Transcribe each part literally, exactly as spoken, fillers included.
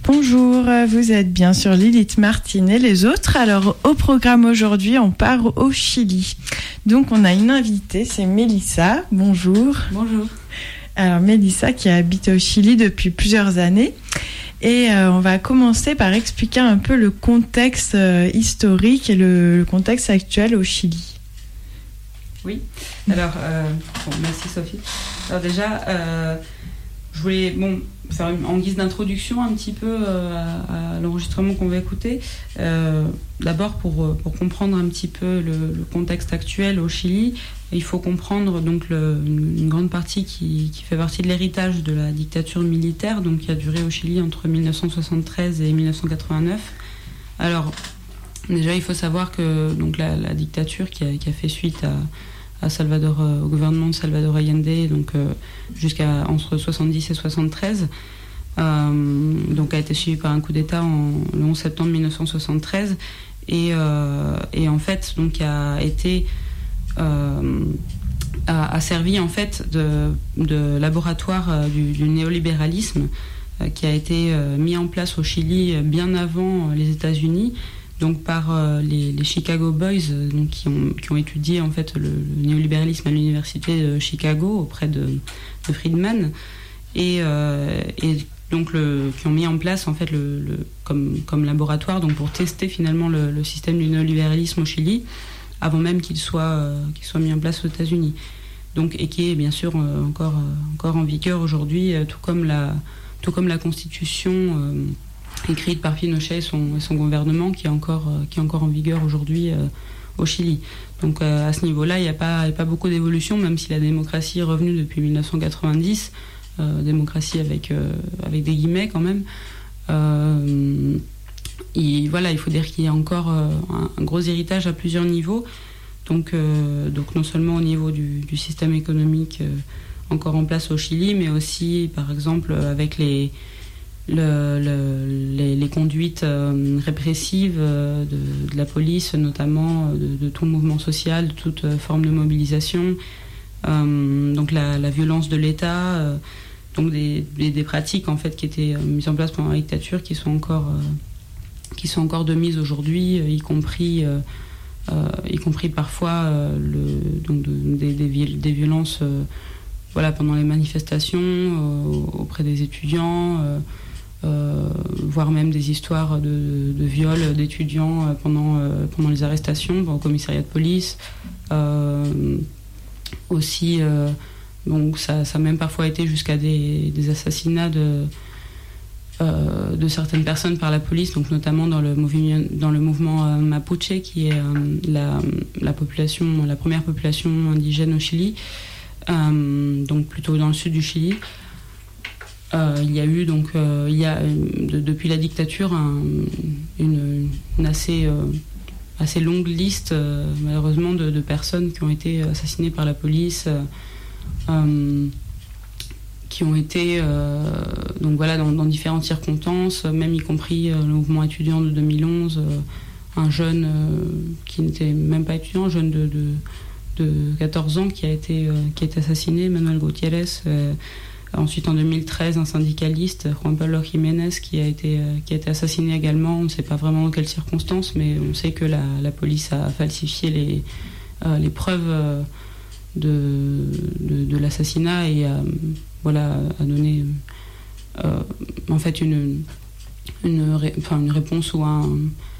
Bonjour, vous êtes bien sur Lilith Martine et les autres. Alors, au programme aujourd'hui, on part au Chili. Donc, on a une invitée, c'est Mélissa. Bonjour. Bonjour. Alors, Mélissa qui habite au Chili depuis plusieurs années. Et euh, on va commencer par expliquer un peu le contexte euh, historique et le, le contexte actuel au Chili. Oui, alors, euh, bon, merci Sophie. Alors déjà, euh, je voulais bon, faire une, en guise d'introduction un petit peu euh, à, à l'enregistrement qu'on va écouter. Euh, d'abord, pour, pour comprendre un petit peu le, le contexte actuel au Chili, il faut comprendre donc le, une, une grande partie qui, qui fait partie de l'héritage de la dictature militaire, donc qui a duré au Chili entre dix-neuf cent soixante-treize et dix-neuf cent quatre-vingt-neuf. Alors, déjà, il faut savoir que donc, la, la dictature qui a, qui a fait suite à, à Salvador, euh, au gouvernement de Salvador Allende, donc euh, jusqu'à entre soixante-dix et soixante-treize, euh, donc a été suivie par un coup d'État en, le onze septembre dix-neuf cent soixante-treize, et, euh, et en fait, donc a été euh, a, a servi en fait de, de laboratoire euh, du, du néolibéralisme euh, qui a été euh, mis en place au Chili bien avant euh, les États-Unis. Donc par euh, les, les Chicago Boys, euh, donc, qui, ont, qui ont étudié en fait le, le néolibéralisme à l'université de Chicago auprès de, de Friedman, et, euh, et donc le, qui ont mis en place en fait le, le, comme, comme laboratoire donc pour tester finalement le, le système du néolibéralisme au Chili, avant même qu'il soit, euh, qu'il soit mis en place aux États-Unis. Donc, et qui est bien sûr euh, encore, euh, encore en vigueur aujourd'hui, euh, tout comme la, tout comme la Constitution euh, écrite par Pinochet et son, et son gouvernement, qui est encore, euh, qui est encore en vigueur aujourd'hui euh, au Chili. Donc euh, à ce niveau-là, il n'y a pas, y a pas beaucoup d'évolution, même si la démocratie est revenue depuis dix-neuf cent quatre-vingt-dix, euh, démocratie avec, euh, avec des guillemets quand même. Euh, et voilà, il faut dire qu'il y a encore euh, un, un gros héritage à plusieurs niveaux. Donc, euh, donc non seulement au niveau du, du système économique euh, encore en place au Chili, mais aussi par exemple avec les Le, le, les, les conduites euh, répressives euh, de, de la police, notamment de, de tout mouvement social, de toute euh, forme de mobilisation, euh, donc la, la violence de l'État, euh, donc des, des, des pratiques en fait qui étaient euh, mises en place pendant la dictature, qui sont encore, euh, qui sont encore de mise aujourd'hui, euh, y compris, euh, euh, y compris parfois euh, le, donc de, des, des, des violences, euh, voilà, pendant les manifestations euh, auprès des étudiants. Euh, Euh, voire même des histoires de, de viol d'étudiants pendant, euh, pendant les arrestations bon, au commissariat de police. Euh, aussi, euh, donc ça, ça a même parfois été jusqu'à des, des assassinats de, euh, de certaines personnes par la police, donc notamment dans le mouvement, dans le mouvement euh, Mapuche, qui est euh, la, la, population, la première population indigène au Chili, euh, donc plutôt dans le sud du Chili. Euh, il y a eu donc euh, il y a de, depuis la dictature un, une, une assez euh, assez longue liste euh, malheureusement de, de personnes qui ont été assassinées par la police, euh, qui ont été euh, donc voilà dans, dans différentes circonstances, même y compris euh, le mouvement étudiant de deux mille onze, euh, un jeune euh, qui n'était même pas étudiant, un jeune de, de, de quatorze ans qui a été euh, qui a été assassiné, Manuel Gutiérrez. Euh, Ensuite, en deux mille treize, un syndicaliste, Juan Pablo Jiménez, qui a été, euh, qui a été assassiné également. On ne sait pas vraiment dans quelles circonstances, mais on sait que la, la police a falsifié les, euh, les preuves euh, de, de, de l'assassinat et a, voilà, a donné euh, en fait une, une, ré, enfin, une réponse ou un,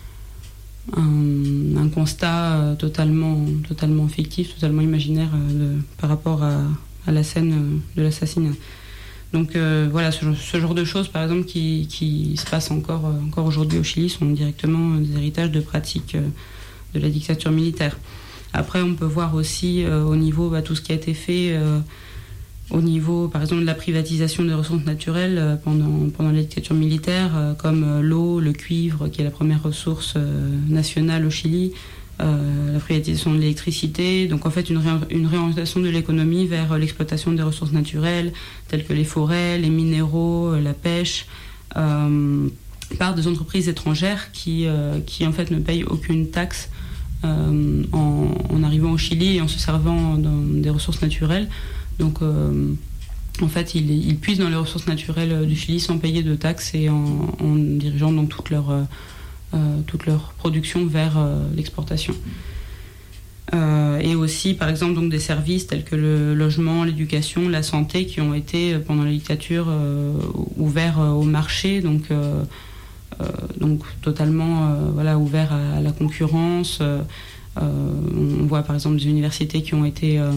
un, un constat totalement, totalement fictif, totalement imaginaire euh, de, par rapport à, à la scène de l'assassinat. Donc euh, voilà, ce, ce genre de choses, par exemple, qui, qui se passent encore, euh, encore aujourd'hui au Chili, sont directement des héritages de pratiques euh, de la dictature militaire. Après, on peut voir aussi euh, au niveau, bah, tout ce qui a été fait euh, au niveau, par exemple, de la privatisation des ressources naturelles euh, pendant, pendant la dictature militaire, euh, comme euh, l'eau, le cuivre, qui est la première ressource euh, nationale au Chili, Euh, la privatisation de l'électricité, donc en fait une, ré- une réorientation de l'économie vers l'exploitation des ressources naturelles telles que les forêts, les minéraux, la pêche, euh, par des entreprises étrangères qui, euh, qui en fait ne payent aucune taxe euh, en, en arrivant au Chili et en se servant dans des ressources naturelles. Donc, euh, en fait, ils, ils puisent dans les ressources naturelles du Chili sans payer de taxes et en, en dirigeant donc toute leur, euh, toute leur production vers euh, l'exportation. Euh, et aussi, par exemple, donc, des services tels que le logement, l'éducation, la santé, qui ont été, pendant la dictature, euh, ouverts au marché, donc, euh, euh, donc totalement euh, voilà, ouverts à, à la concurrence. Euh, on voit, par exemple, des universités qui ont été... Euh,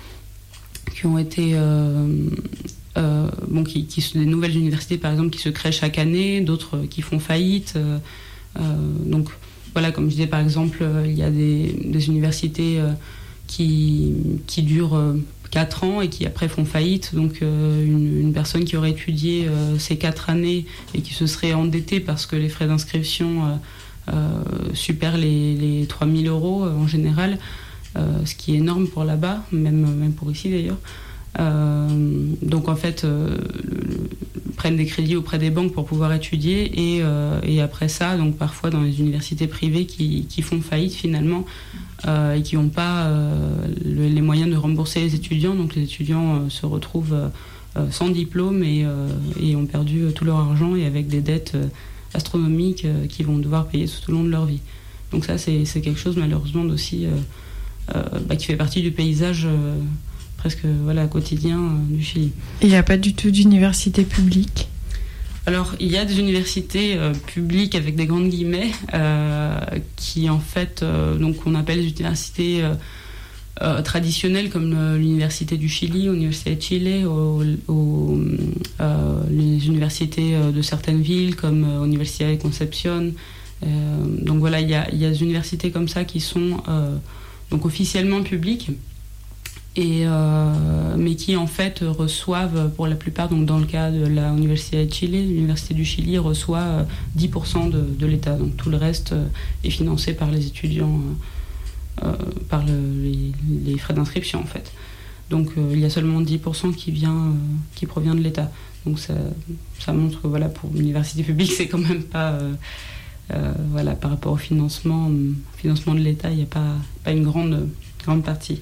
qui ont été... Euh, euh, bon, qui, qui, des nouvelles universités, par exemple, qui se créent chaque année, d'autres qui font faillite. Euh, euh, donc... Voilà, comme je disais, par exemple, euh, il y a des, des universités euh, qui, qui durent euh, quatre ans et qui après font faillite. Donc euh, une, une personne qui aurait étudié euh, ces quatre années et qui se serait endettée parce que les frais d'inscription euh, euh, supèrent les, les trois mille euros euh, en général, euh, ce qui est énorme pour là-bas, même, même pour ici d'ailleurs. Euh, donc en fait, euh, le, prennent des crédits auprès des banques pour pouvoir étudier et, euh, et après ça, donc parfois dans les universités privées qui, qui font faillite finalement euh, et qui n'ont pas euh, le, les moyens de rembourser les étudiants, donc les étudiants euh, se retrouvent euh, sans diplôme et, euh, et ont perdu euh, tout leur argent et avec des dettes euh, astronomiques euh, qu'ils vont devoir payer tout au long de leur vie. Donc ça c'est, c'est quelque chose malheureusement aussi euh, euh, bah, qui fait partie du paysage euh, presque voilà, quotidien euh, du Chili. Et il n'y a pas du tout d'université publique ? Alors, il y a des universités euh, publiques avec des grandes guillemets euh, qui, en fait, euh, donc on appelle les universités euh, euh, traditionnelles comme euh, l'Université du Chili, l'Université de Chile, ou, ou euh, les universités euh, de certaines villes comme euh, Universidad de Concepción. Euh, donc voilà, il y a, il y a des universités comme ça qui sont euh, donc officiellement publiques. Et euh, mais qui en fait reçoivent pour la plupart, donc dans le cas de la Université de Chile, l'Université du Chili reçoit euh, dix pour cent de, de l'État, donc tout le reste euh, est financé par les étudiants, euh, euh, par le, les, les frais d'inscription en fait. Donc euh, il y a seulement dix pour cent qui, vient, euh, qui provient de l'État. Donc ça, ça montre que voilà, pour l'université publique, c'est quand même pas... Euh, euh, voilà, par rapport au financement, euh, financement de l'État, il n'y a pas, pas une grande, grande partie.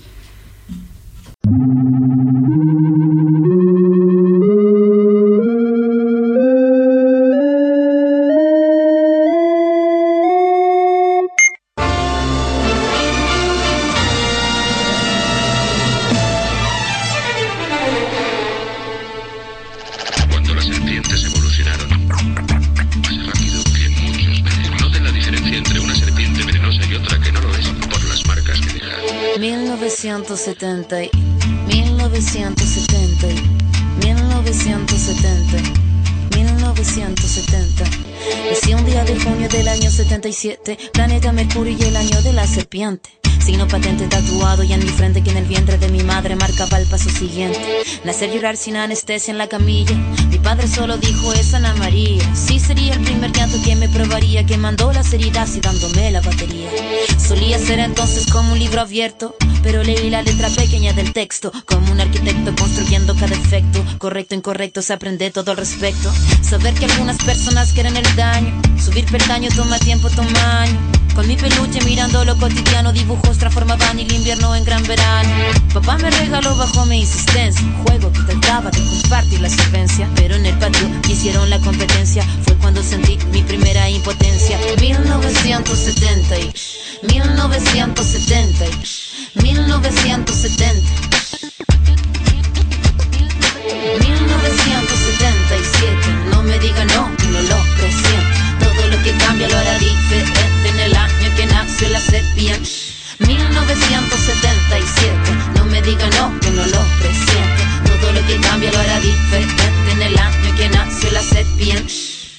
Cuando las serpientes evolucionaron, más rápido que muchos venenos. Noten la diferencia entre una serpiente venenosa y otra que no lo es por las marcas que deja. mil novecientos setenta, mil novecientos setenta, mil novecientos setenta, mil novecientos setenta. Nací un día de junio del año setenta y siete, planeta Mercurio y el año de la serpiente. Signo patente tatuado y en mi frente que en el vientre de mi madre marcaba el paso siguiente. Nacer, llorar sin anestesia en la camilla. Mi padre solo dijo es Ana María. Sí sería el primer llanto que me probaría, que mandó las heridas y dándome la batería. Solía ser entonces como un libro abierto, pero leí la letra pequeña del texto, como un arquitecto construyendo cada efecto. Correcto, incorrecto, se aprende todo al respecto. Saber que algunas personas quieren el daño, subir peldaño toma tiempo, toma año. Con mi peluche mirando lo cotidiano, dibujos transformaban el invierno en gran verano. Papá me regaló bajo mi insistencia un juego que trataba de compartir la solvencia, pero en el patio hicieron la competencia. Fue cuando sentí mi primera impotencia. mil novecientos setenta y mil novecientos setenta y mil novecientos setenta, mil novecientos setenta y siete. No me diga no, no lo presiento. Todo lo que cambia lo hará diferente en el año que nació la serpiente. mil novecientos setenta y siete. No me diga no, que no lo presiento. Todo lo que cambia lo hará diferente en el año que nació la serpiente.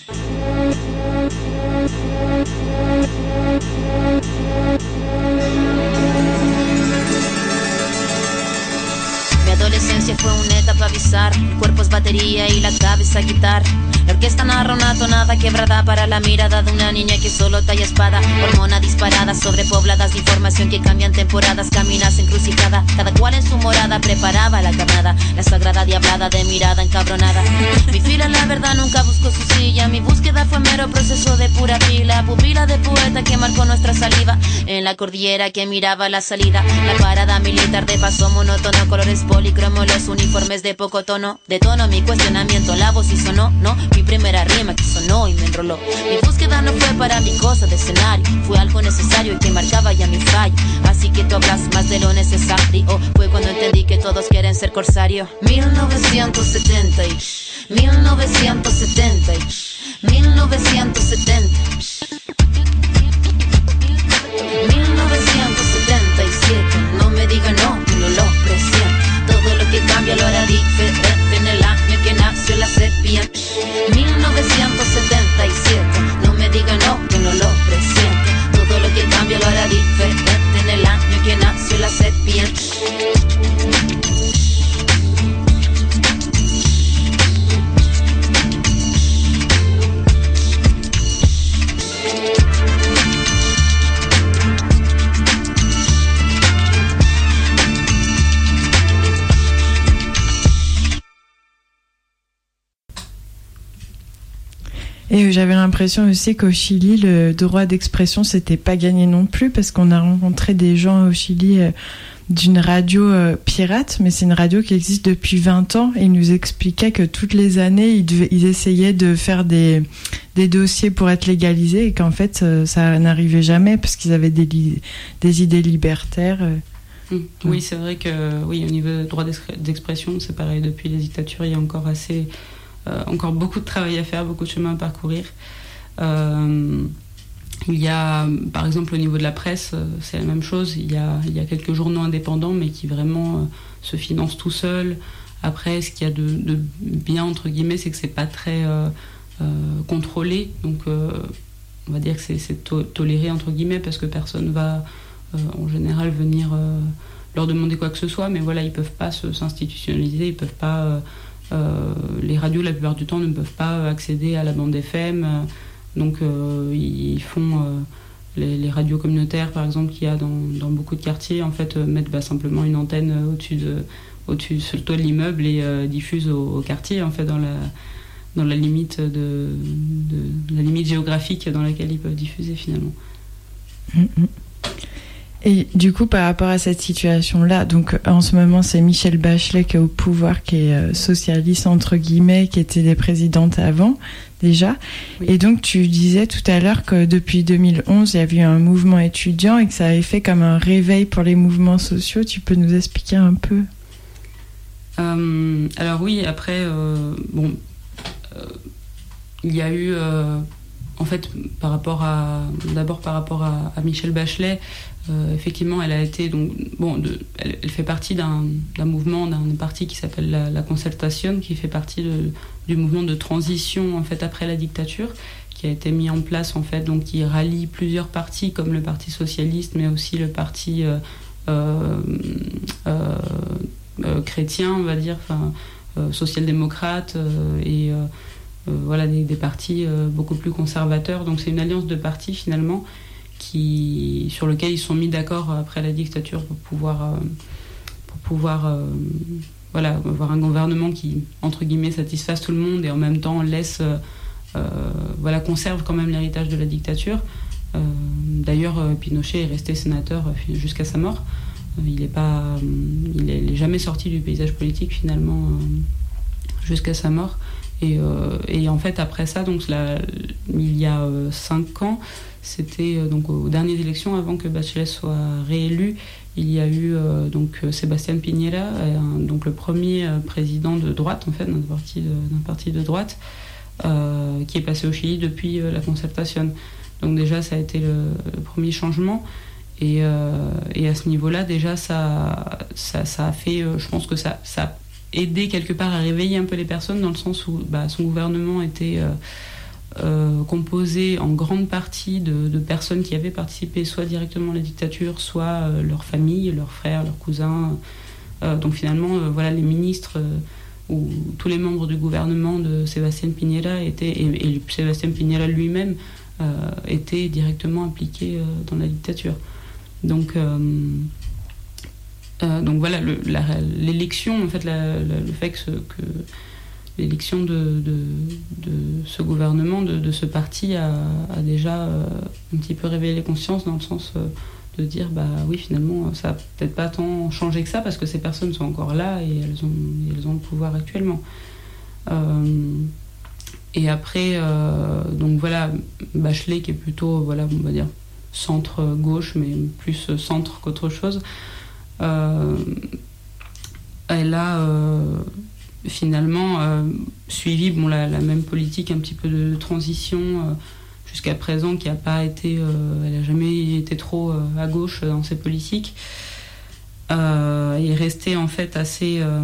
Mi adolescencia fue una etapa bizarra. El cuerpo es batería y la cabeza guitarra. La orquesta narra una tonada quebrada para la mirada de una niña que solo talla espada. Hormona disparada, sobrepobladas de información que cambian temporadas. Caminas encrucijada, cada cual en su morada preparaba la carnada. La sagrada diablada de mirada encabronada. Mi fila la verdad nunca buscó su silla. Mi búsqueda fue mero proceso de pura pila, pupila de poeta que marcó nuestra saliva, en la cordillera que miraba la salida, la parada militar de paso monótono, colores policromos, los uniformes de poco tono, de tono mi cuestionamiento, la voz y sonó, no, mi primera rima que sonó y me enroló, mi búsqueda no fue para mi cosa de escenario, fue algo necesario y que marcaba ya mi fallo, así que tú hablas más de lo necesario, fue cuando entendí que todos quieren ser corsario. mil novecientos setenta y mil novecientos setenta y mil novecientos setenta mil novecientos setenta y siete, no me digan no, que no lo presiento, todo lo que cambia lo hará diferente en el año que nació la sepia. mil novecientos setenta y siete, no me digan no, que no lo presiento, todo lo que cambia lo hará diferente en el año que nació la sepia. Et j'avais l'impression aussi qu'au Chili, le droit d'expression, c'était pas gagné non plus, parce qu'on a rencontré des gens au Chili euh, d'une radio euh, pirate, mais c'est une radio qui existe depuis vingt ans, et ils nous expliquaient que toutes les années, ils, devaient, ils essayaient de faire des, des dossiers pour être légalisés, et qu'en fait, euh, ça n'arrivait jamais, parce qu'ils avaient des, li- des idées libertaires. Euh. Mmh. Oui, c'est vrai que oui, au niveau du droit d'expression, c'est pareil, depuis les dictatures, il y a encore assez... Euh, encore beaucoup de travail à faire, beaucoup de chemin à parcourir. Euh, il y a, par exemple, au niveau de la presse, euh, c'est la même chose. Il y a, il y a quelques journaux indépendants, mais qui vraiment euh, se financent tout seuls. Après, ce qu'il y a de, de bien, entre guillemets, c'est que c'est pas très euh, euh, contrôlé. Donc, euh, on va dire que c'est, c'est to- toléré, entre guillemets, parce que personne va, euh, en général, venir euh, leur demander quoi que ce soit. Mais voilà, ils peuvent pas se, s'institutionnaliser, ils peuvent pas... Euh, Euh, les radios, la plupart du temps, ne peuvent pas accéder à la bande F M. Euh, donc, euh, ils font euh, les, les radios communautaires, par exemple, qu'il y a dans, dans beaucoup de quartiers, en fait, euh, mettent bah, simplement une antenne euh, au-dessus de, au-dessus, sur le toit de l'immeuble et euh, diffusent au, au quartier, en fait, dans la, dans la limite de, de la limite géographique dans laquelle ils peuvent diffuser finalement. Mm-hmm. Et du coup, par rapport à cette situation-là, donc en ce moment, c'est Michelle Bachelet qui est au pouvoir, qui est euh, socialiste entre guillemets, qui était des présidentes avant déjà. Oui. Et donc, tu disais tout à l'heure que depuis deux mille onze, il y avait eu un mouvement étudiant et que ça avait fait comme un réveil pour les mouvements sociaux. Tu peux nous expliquer un peu ? euh, Alors oui, après, euh, bon, euh, il y a eu, euh, en fait, par rapport à, d'abord par rapport à, à Michelle Bachelet. Euh, effectivement, elle a été donc bon, de, elle, elle fait partie d'un, d'un mouvement, d'un parti qui s'appelle la, la Concertación, qui fait partie de, du mouvement de transition en fait après la dictature, qui a été mis en place en fait, donc qui rallie plusieurs partis comme le Parti socialiste, mais aussi le Parti euh, euh, euh, euh, chrétien, on va dire, enfin euh, social-démocrate euh, et euh, euh, voilà des, des partis euh, beaucoup plus conservateurs. Donc c'est une alliance de partis finalement. Qui, sur lequel ils sont mis d'accord après la dictature pour pouvoir, euh, pour pouvoir euh, voilà, avoir un gouvernement qui, entre guillemets, satisfasse tout le monde et en même temps laisse, euh, euh, voilà, conserve quand même l'héritage de la dictature. Euh, d'ailleurs, euh, Pinochet est resté sénateur euh, jusqu'à sa mort. Euh, il n'est pas, euh, il est, il est jamais sorti du paysage politique finalement euh, jusqu'à sa mort. Et, euh, et en fait, après ça, donc, la, il y a euh, cinq ans, c'était euh, donc aux dernières élections, avant que Bachelet soit réélu, il y a eu euh, donc Sebastián Piñera, euh, donc le premier euh, président de droite, en fait, d'un parti de, d'un parti de droite, euh, qui est passé au Chili depuis euh, la Concertación. Donc déjà, ça a été le, le premier changement. Et, euh, et à ce niveau-là, déjà, ça, ça, ça a fait, euh, je pense que ça, ça a aidé quelque part à réveiller un peu les personnes, dans le sens où bah, son gouvernement était euh, euh, composé en grande partie de, de personnes qui avaient participé soit directement à la dictature, soit euh, leurs familles, leurs frères, leurs cousins. Euh, donc finalement, euh, voilà, les ministres euh, ou tous les membres du gouvernement de Sebastián Piñera étaient, et, et Sebastián Piñera lui-même euh, était directement impliqué euh, dans la dictature. Donc, euh, euh, donc voilà, le, la, l'élection, en fait, la, la, le fait que, que l'élection de, de, de ce gouvernement, de, de ce parti, a, a déjà euh, un petit peu réveillé les consciences dans le sens euh, de dire, bah oui, finalement, ça n'a peut-être pas tant changé que ça parce que ces personnes sont encore là et elles ont, elles ont le pouvoir actuellement. Euh, et après, euh, donc voilà, Bachelet qui est plutôt, voilà, on va dire, centre-gauche, mais plus centre qu'autre chose, euh, elle a euh, finalement euh, suivi bon, la, la même politique un petit peu de transition euh, jusqu'à présent, qui n'a pas été, euh, elle n'a jamais été trop euh, à gauche dans ses politiques. Euh, elle est restée en fait assez euh,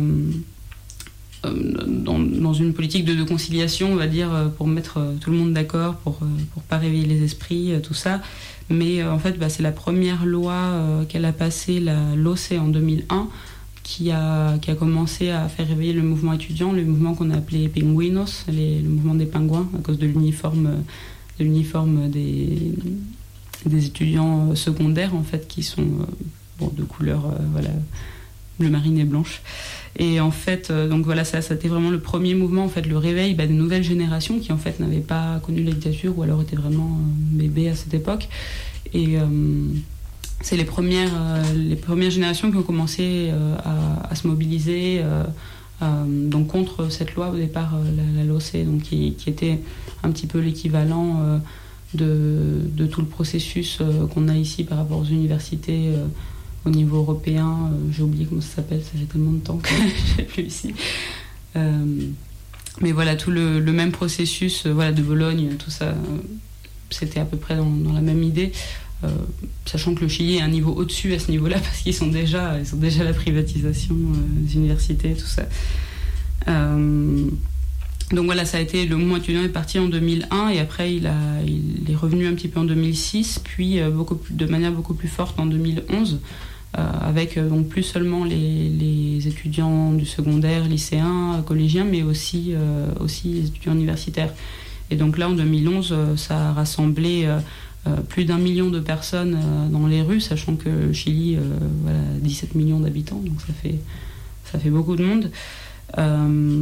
dans, dans une politique de, de conciliation, on va dire, pour mettre tout le monde d'accord, pour pour pas réveiller les esprits, tout ça. Mais euh, en fait, bah, c'est la première loi euh, qu'elle a passée, la l'O C E, en deux mille un, qui a, qui a commencé à faire réveiller le mouvement étudiant, le mouvement qu'on a appelé Pingüinos, les, le mouvement des pingouins, à cause de l'uniforme, de l'uniforme des, des étudiants secondaires, en fait, qui sont euh, bon, de couleur euh, voilà, bleu marine et blanche. Et en fait, euh, donc voilà, ça, ça a été vraiment le premier mouvement, en fait, le réveil bah, des nouvelles générations qui, en fait, n'avaient pas connu la dictature ou alors étaient vraiment euh, bébés à cette époque. Et euh, c'est les premières, euh, les premières générations qui ont commencé euh, à, à se mobiliser euh, euh, donc contre cette loi au départ, euh, la, la L O C E, donc qui, qui était un petit peu l'équivalent euh, de, de tout le processus euh, qu'on a ici par rapport aux universités euh, au niveau européen. Euh, j'ai oublié comment ça s'appelle, ça fait tellement de temps que je ne sais plus ici. Euh, mais voilà, tout le, le même processus euh, voilà, de Bologne, tout ça, euh, c'était à peu près dans, dans la même idée. Euh, sachant que le Chili est un niveau au-dessus à ce niveau-là parce qu'ils sont déjà, ils ont déjà la privatisation euh, des universités, tout ça. Euh, donc voilà, ça a été, le mouvement étudiant est parti en deux mille un et après il, a, il est revenu un petit peu en deux mille six, puis euh, beaucoup plus, de manière beaucoup plus forte en deux mille onze, euh, avec euh, donc plus seulement les, les étudiants du secondaire, lycéens, collégiens, mais aussi, euh, aussi les étudiants universitaires. Et donc là, en deux mille onze, euh, ça a rassemblé euh, Euh, plus d'un million de personnes euh, dans les rues, sachant que le Chili, euh, voilà, dix-sept millions d'habitants, donc ça fait, ça fait beaucoup de monde. Euh,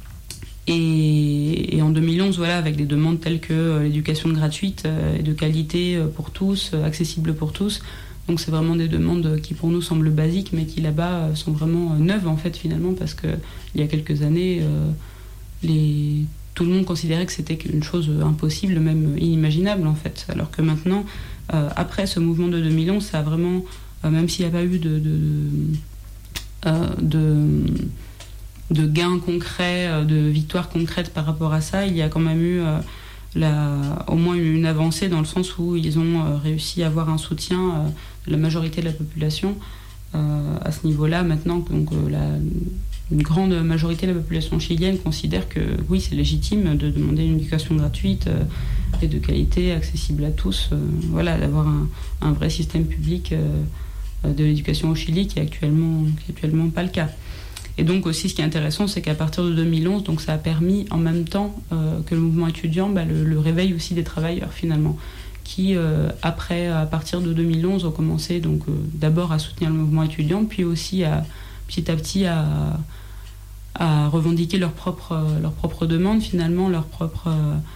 et, et en deux mille onze, voilà, avec des demandes telles que euh, l'éducation gratuite euh, et de qualité euh, pour tous, euh, accessible pour tous. Donc c'est vraiment des demandes qui pour nous semblent basiques, mais qui là-bas euh, sont vraiment euh, neuves en fait finalement, parce qu'il y a quelques années, euh, les... tout le monde considérait que c'était une chose impossible, même inimaginable en fait. Alors que maintenant, euh, après ce mouvement de deux mille onze, ça a vraiment, euh, même s'il n'y a pas eu de, de, euh, de, de gains concrets, de victoires concrètes par rapport à ça, il y a quand même eu euh, la, au moins une avancée dans le sens où ils ont euh, réussi à avoir un soutien euh, de la majorité de la population euh, à ce niveau-là. Maintenant, donc, euh, la, une grande majorité de la population chilienne considère que oui, c'est légitime de demander une éducation gratuite euh, et de qualité, accessible à tous. Euh, voilà, d'avoir un, un vrai système public euh, de l'éducation au Chili qui est actuellement, qui est actuellement pas le cas. Et donc aussi, ce qui est intéressant, c'est qu'à partir de deux mille onze, donc ça a permis en même temps euh, que le mouvement étudiant, bah, le, le réveil aussi des travailleurs finalement, qui euh, après, à partir de deux mille onze, ont commencé donc euh, d'abord à soutenir le mouvement étudiant, puis aussi à petit à petit à, à revendiquer leurs propres, leurs propres demandes, finalement, leurs propres,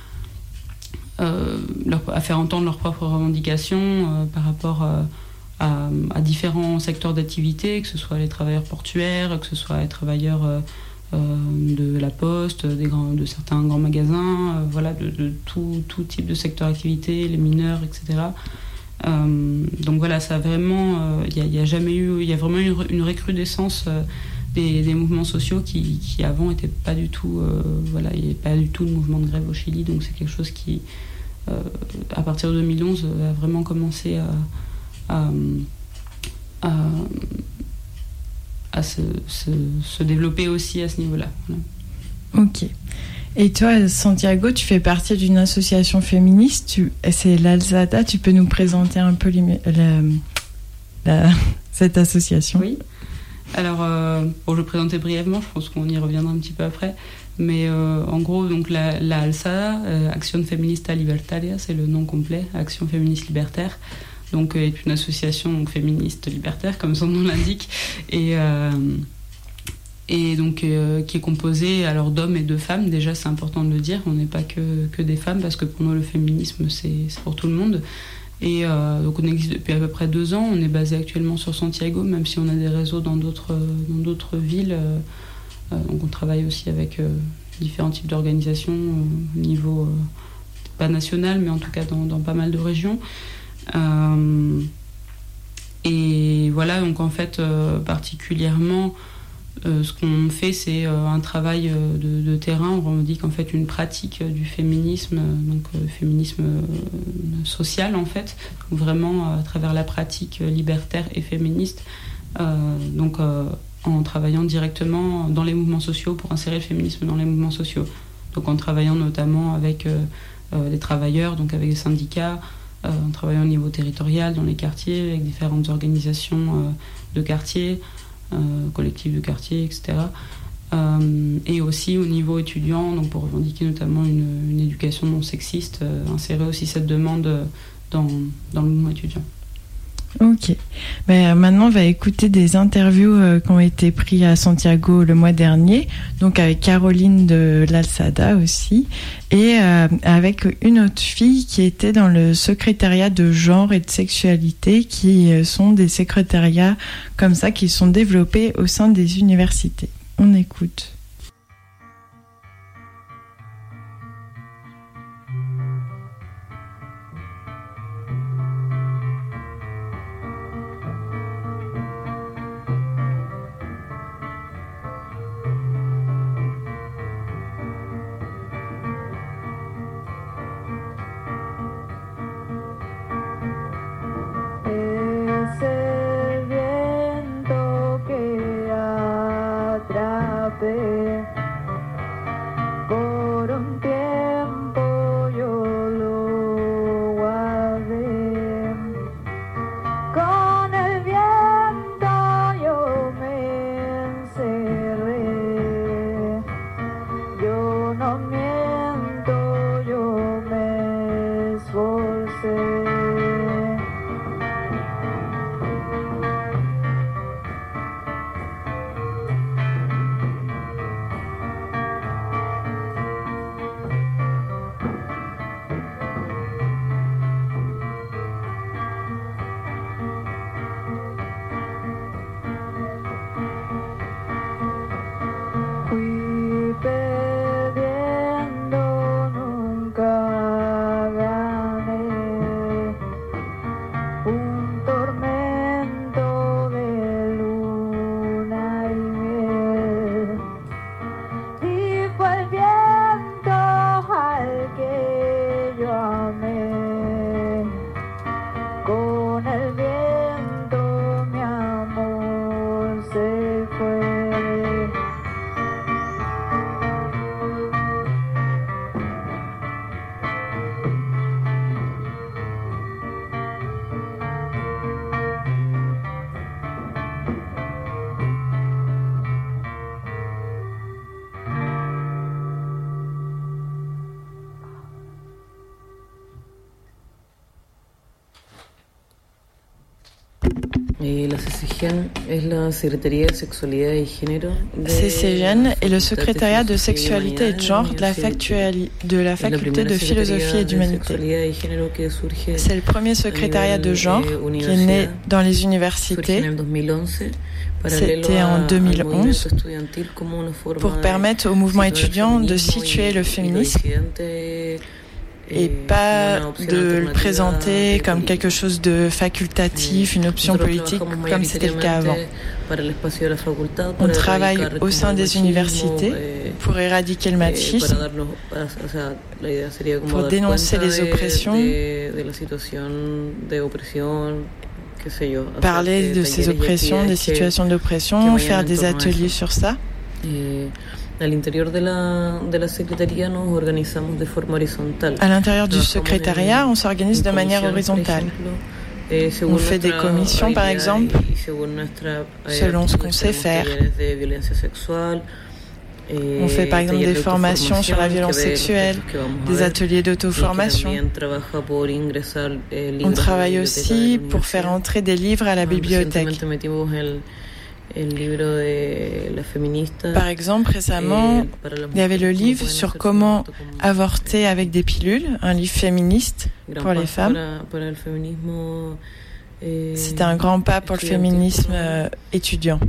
euh, leur, à faire entendre leurs propres revendications euh, par rapport euh, à, à différents secteurs d'activité, que ce soit les travailleurs portuaires, que ce soit les travailleurs euh, euh, de la poste, des grands, de certains grands magasins, euh, voilà, de, de tout, tout type de secteur d'activité, les mineurs, et cetera. Euh, donc voilà, ça a vraiment, il euh, n'y a, a jamais eu, il y a vraiment une, une recrudescence euh, des, des mouvements sociaux qui, qui avant n'étaient pas du tout, euh, voilà, il n'y avait pas du tout de mouvement de grève au Chili, donc c'est quelque chose qui, euh, à partir de deux mille onze, a vraiment commencé à, à, à, à se, se, se développer aussi à ce niveau-là. Voilà. Ok. Et toi, Santiago, tu fais partie d'une association féministe, tu, c'est l'Alzada, tu peux nous présenter un peu la, la, cette association? Oui, alors euh, pour le présenter brièvement, je pense qu'on y reviendra un petit peu après, mais euh, en gros, donc la, la Alzada, euh, Acción Feminista Libertaria, c'est le nom complet, Action Féministe Libertaire, donc euh, est une association donc, féministe libertaire, comme son nom l'indique, et... Euh, et donc euh, qui est composé alors d'hommes et de femmes. Déjà, c'est important de le dire, on n'est pas que, que des femmes, parce que pour nous, le féminisme, c'est, c'est pour tout le monde. Et euh, donc on existe depuis à peu près deux ans, on est basé actuellement sur Santiago, même si on a des réseaux dans d'autres, dans d'autres villes. Euh, euh, donc on travaille aussi avec euh, différents types d'organisations euh, au niveau, euh, pas national, mais en tout cas dans, dans pas mal de régions. Euh, et voilà, donc en fait, euh, particulièrement, euh, ce qu'on fait, c'est euh, un travail euh, de, de terrain. On dit qu'en fait, une pratique euh, du féminisme, euh, donc euh, féminisme euh, social, en fait, vraiment euh, à travers la pratique euh, libertaire et féministe, euh, donc euh, en travaillant directement dans les mouvements sociaux pour insérer le féminisme dans les mouvements sociaux. Donc en travaillant notamment avec euh, euh, des travailleurs, donc avec des syndicats, euh, en travaillant au niveau territorial, dans les quartiers, avec différentes organisations euh, de quartier, euh, collectifs de quartier, et cetera. Euh, et aussi au niveau étudiant, donc pour revendiquer notamment une, une éducation non sexiste, euh, insérer aussi cette demande dans, dans le mouvement étudiant. Ok. Ben, maintenant, on va écouter des interviews euh, qui ont été prises à Santiago le mois dernier, donc avec Caroline de l'Alçada aussi, et euh, avec une autre fille qui était dans le secrétariat de genre et de sexualité, qui euh, sont des secrétariats comme ça qui sont développés au sein des universités. On écoute. La C C G E N est la Secretaría de Sexualidad y Género. C C G E N est le secrétariat de sexualité et de genre de la, factuali... de la faculté de philosophie et d'humanité. C'est le premier secrétariat de genre qui est né dans les universités. C'était en deux mille onze pour permettre au mouvement étudiant de situer le féminisme et pas de le présenter comme quelque chose de facultatif, une option politique, comme c'était le cas avant. On travaille au sein des universités pour éradiquer le machisme, pour dénoncer les oppressions, parler de ces oppressions, des situations d'oppression, faire des ateliers sur ça. À l'intérieur de la, de la secretaría nos organizamos de forma horizontal. À l'intérieur du secrétariat, on s'organise de manière horizontale. On fait des commissions, par exemple, selon ce qu'on sait faire. On fait par exemple des formations sur la violence sexuelle, des ateliers d'auto-formation. On travaille aussi pour faire entrer des livres à la bibliothèque. Par exemple, récemment, il y avait le livre sur comment avorter avec des pilules, un livre féministe pour les femmes. C'était un grand pas pour le féminisme euh, étudiant.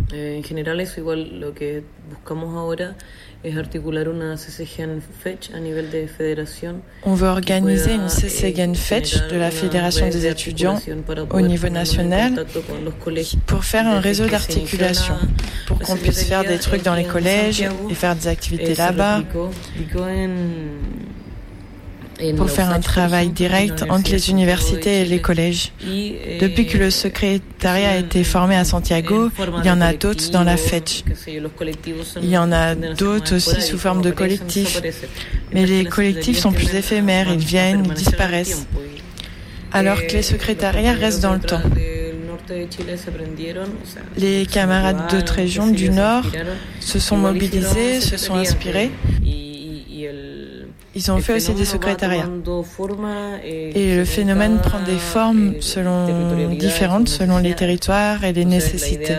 On veut organiser une C C G E N Fetch de la Fédération des étudiants au niveau national pour faire un réseau d'articulation, pour qu'on puisse faire des trucs dans les collèges et faire des activités là-bas, pour faire un travail direct entre les universités et les collèges. Depuis que le secrétariat a été formé à Santiago, il y en a d'autres dans la Fetch. Il y en a d'autres aussi sous forme de collectifs. Mais les collectifs sont plus éphémères, ils viennent, ils disparaissent. Alors que les secrétariats restent dans le temps. Les camarades d'autres régions du Nord se sont mobilisés, se sont inspirés. Ils ont fait aussi des secrétariats. Et le phénomène prend des formes selon, différentes selon les territoires et les nécessités.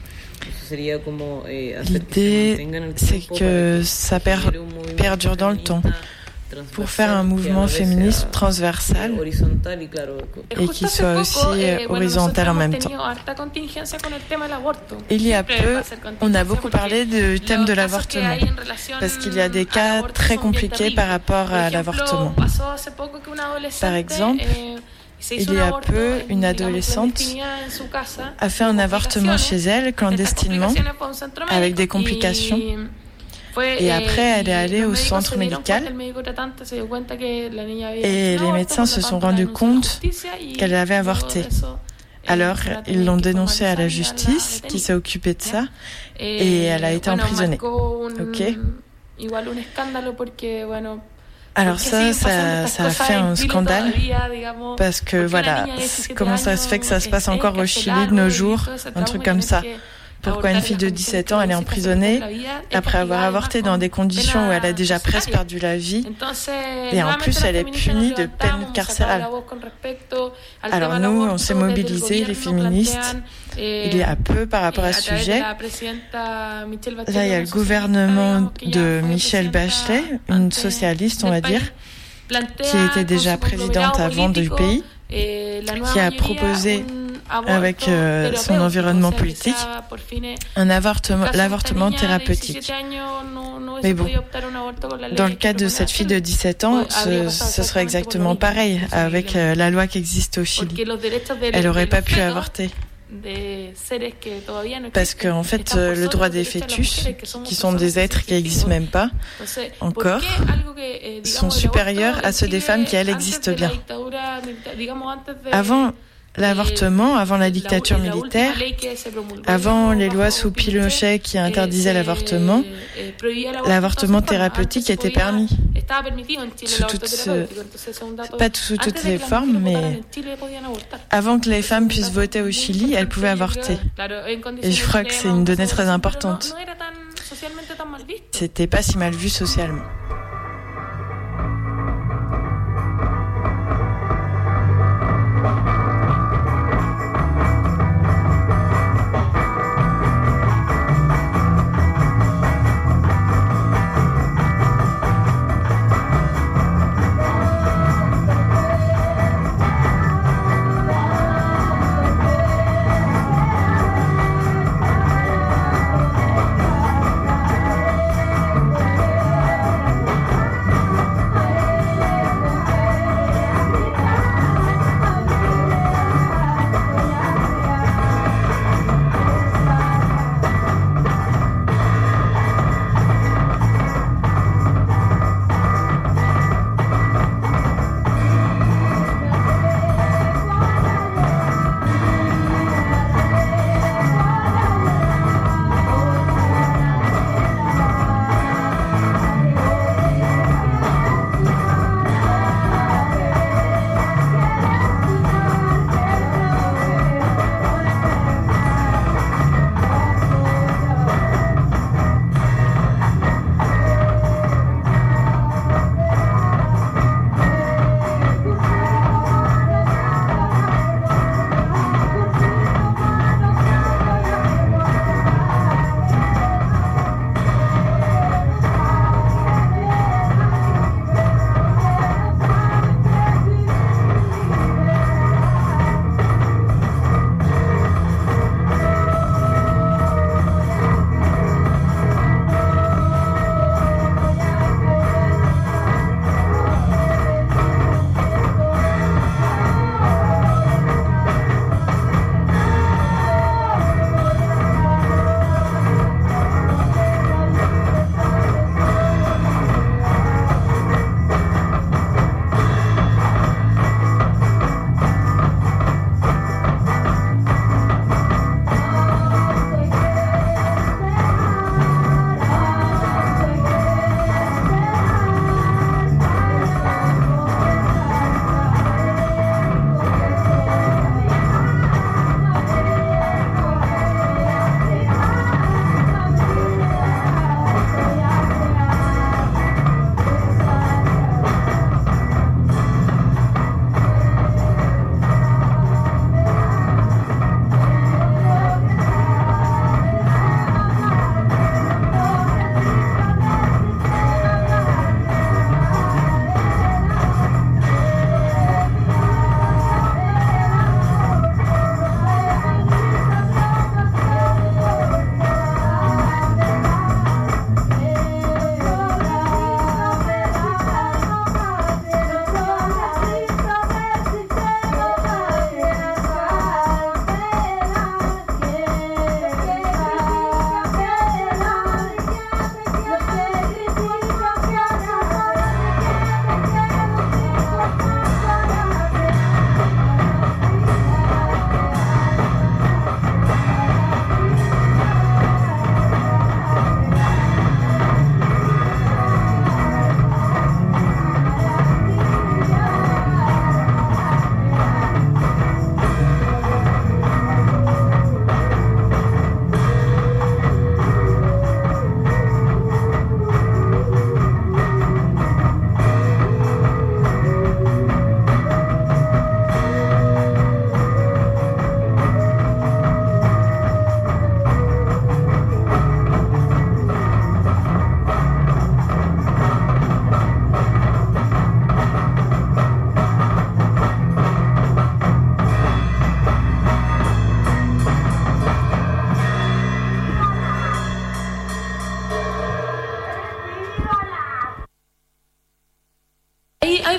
L'idée, c'est que ça per, perdure dans le temps pour faire un mouvement féministe transversal et qui soit aussi horizontal en même temps. Il y a peu, on a beaucoup parlé du thème de l'avortement parce qu'il y a des cas très compliqués par rapport à l'avortement. Par exemple, il y a peu, une adolescente a fait un avortement chez elle, clandestinement, avec des complications. Et après, elle est allée au centre médical et les médecins se sont rendus compte qu'elle avait avorté. Alors, ils l'ont dénoncée à la justice qui s'est occupée de ça et elle a été emprisonnée. Ok. Alors ça, ça, ça a fait un scandale parce que voilà, comment ça se fait que ça se passe encore au Chili de nos jours, un truc comme ça. Pourquoi une fille de dix-sept ans, elle est emprisonnée après avoir avorté dans des conditions où elle a déjà presque perdu la vie et en plus elle est punie de peine carcérale. Alors nous, on s'est mobilisés, les féministes, il y a peu par rapport à ce sujet. Là, il y a le gouvernement de Michelle Bachelet, une socialiste, on va dire, qui était déjà présidente avant du pays, qui a proposé avec euh, son environnement politique, un avortement, l'avortement thérapeutique. Mais bon, dans le cas de cette fille de dix-sept ans, ce, ce serait exactement pareil avec euh, la loi qui existe au Chili. Elle n'aurait pas pu avorter. Parce qu'en fait, euh, le droit des fœtus, qui sont des êtres qui n'existent même pas encore, sont supérieurs à ceux des femmes qui, elles, existent bien. Avant l'avortement, avant la dictature militaire, avant les lois sous Pinochet qui interdisaient l'avortement, l'avortement thérapeutique était permis. Sous toutes, ce, pas sous toutes les formes, mais avant que les femmes puissent voter au Chili, elles pouvaient avorter. Et je crois que c'est une donnée très importante. C'était pas si mal vu socialement.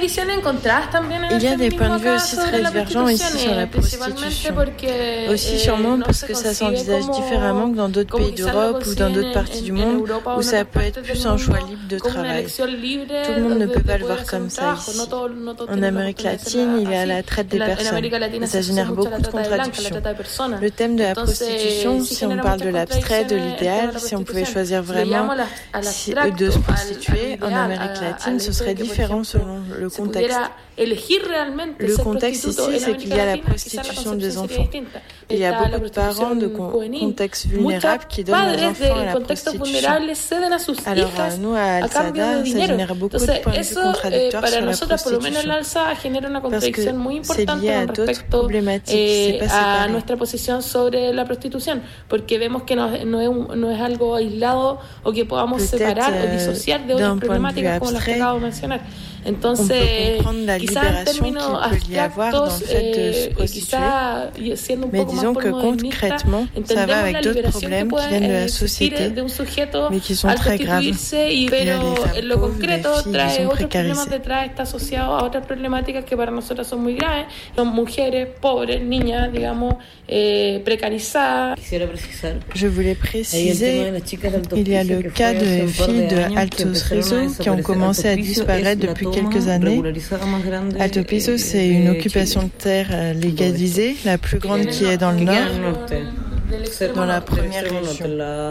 Il y a des points de vue aussi très divergents ici sur la prostitution. Aussi sûrement parce que ça s'envisage différemment que dans d'autres pays d'Europe ou dans d'autres parties du monde où ça peut être plus un choix libre de travail. Tout le monde ne peut pas le voir comme ça ici. En Amérique latine, il y a la traite des personnes et ça génère beaucoup de contradictions. Le thème de la prostitution, si on parle de l'abstrait, de l'idéal, si on pouvait choisir vraiment si, de se prostituer en Amérique latine, ce serait différent selon le contexte. Le contexte ici, c'est qu'il y a la prostitution des enfants. Il y a beaucoup de parents de contextes vulnérables qui donnent leurs enfants à la prostitution. Alors, nous, à Alzada, ça génère beaucoup de points de vue contradictoires sur la prostitution. Parce que c'est lié à d'autres problématiques. C'est pas séparé. Nuestra posición sobre la prostitución, porque vemos que no, no, es un, no es algo aislado o que podamos separar o disociar de otras problemáticas como las que acabo de mencionar. Entonces, quizás en términos abstractos, eh, quizás siendo un poco más postmodernista, entendemos la liberación que puede existir de un sujeto al prostituirse, y, pero en lo concreto trae otros problemas detrás, está asociado a otras problemáticas que para nosotras son muy graves. Son mujeres pobres, niñas, digamos, eh, precarizadas. Je voulais préciser, il y a le cas de filles de Altos Risos qui ont commencé à disparaître depuis quelques années. Alto Piso, c'est une occupation de terre légalisée, la plus grande qui est dans le nord, dans la première région,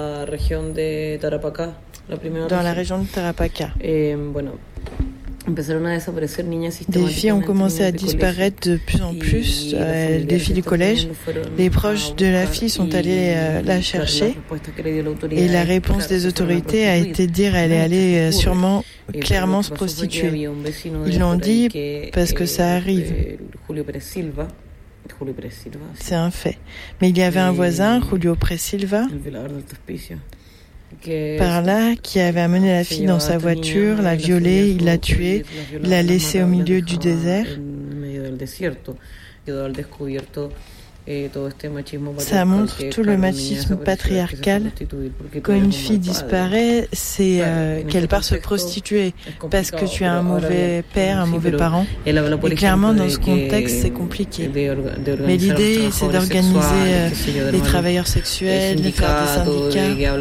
dans la région de Tarapacá. Des filles ont commencé à disparaître de plus en plus, euh, des filles du collège. Les proches de la fille sont allés euh, la chercher et la réponse des autorités a été de dire qu'elle est allée euh, sûrement, clairement se prostituer. Ils l'ont dit parce que ça arrive. C'est un fait. Mais il y avait un voisin, Julio Presilva, par là, qui avait amené la fille dans sa voiture, l'a violée, il l'a tuée, il l'a laissée au milieu du désert. Ça montre tout le machisme patriarcal. Quand une fille disparaît, c'est euh, qu'elle part se prostituer parce que tu as un mauvais père, un mauvais parent. Et clairement, dans ce contexte, c'est compliqué. Mais l'idée, c'est d'organiser euh, les travailleurs sexuels, de faire des syndicats.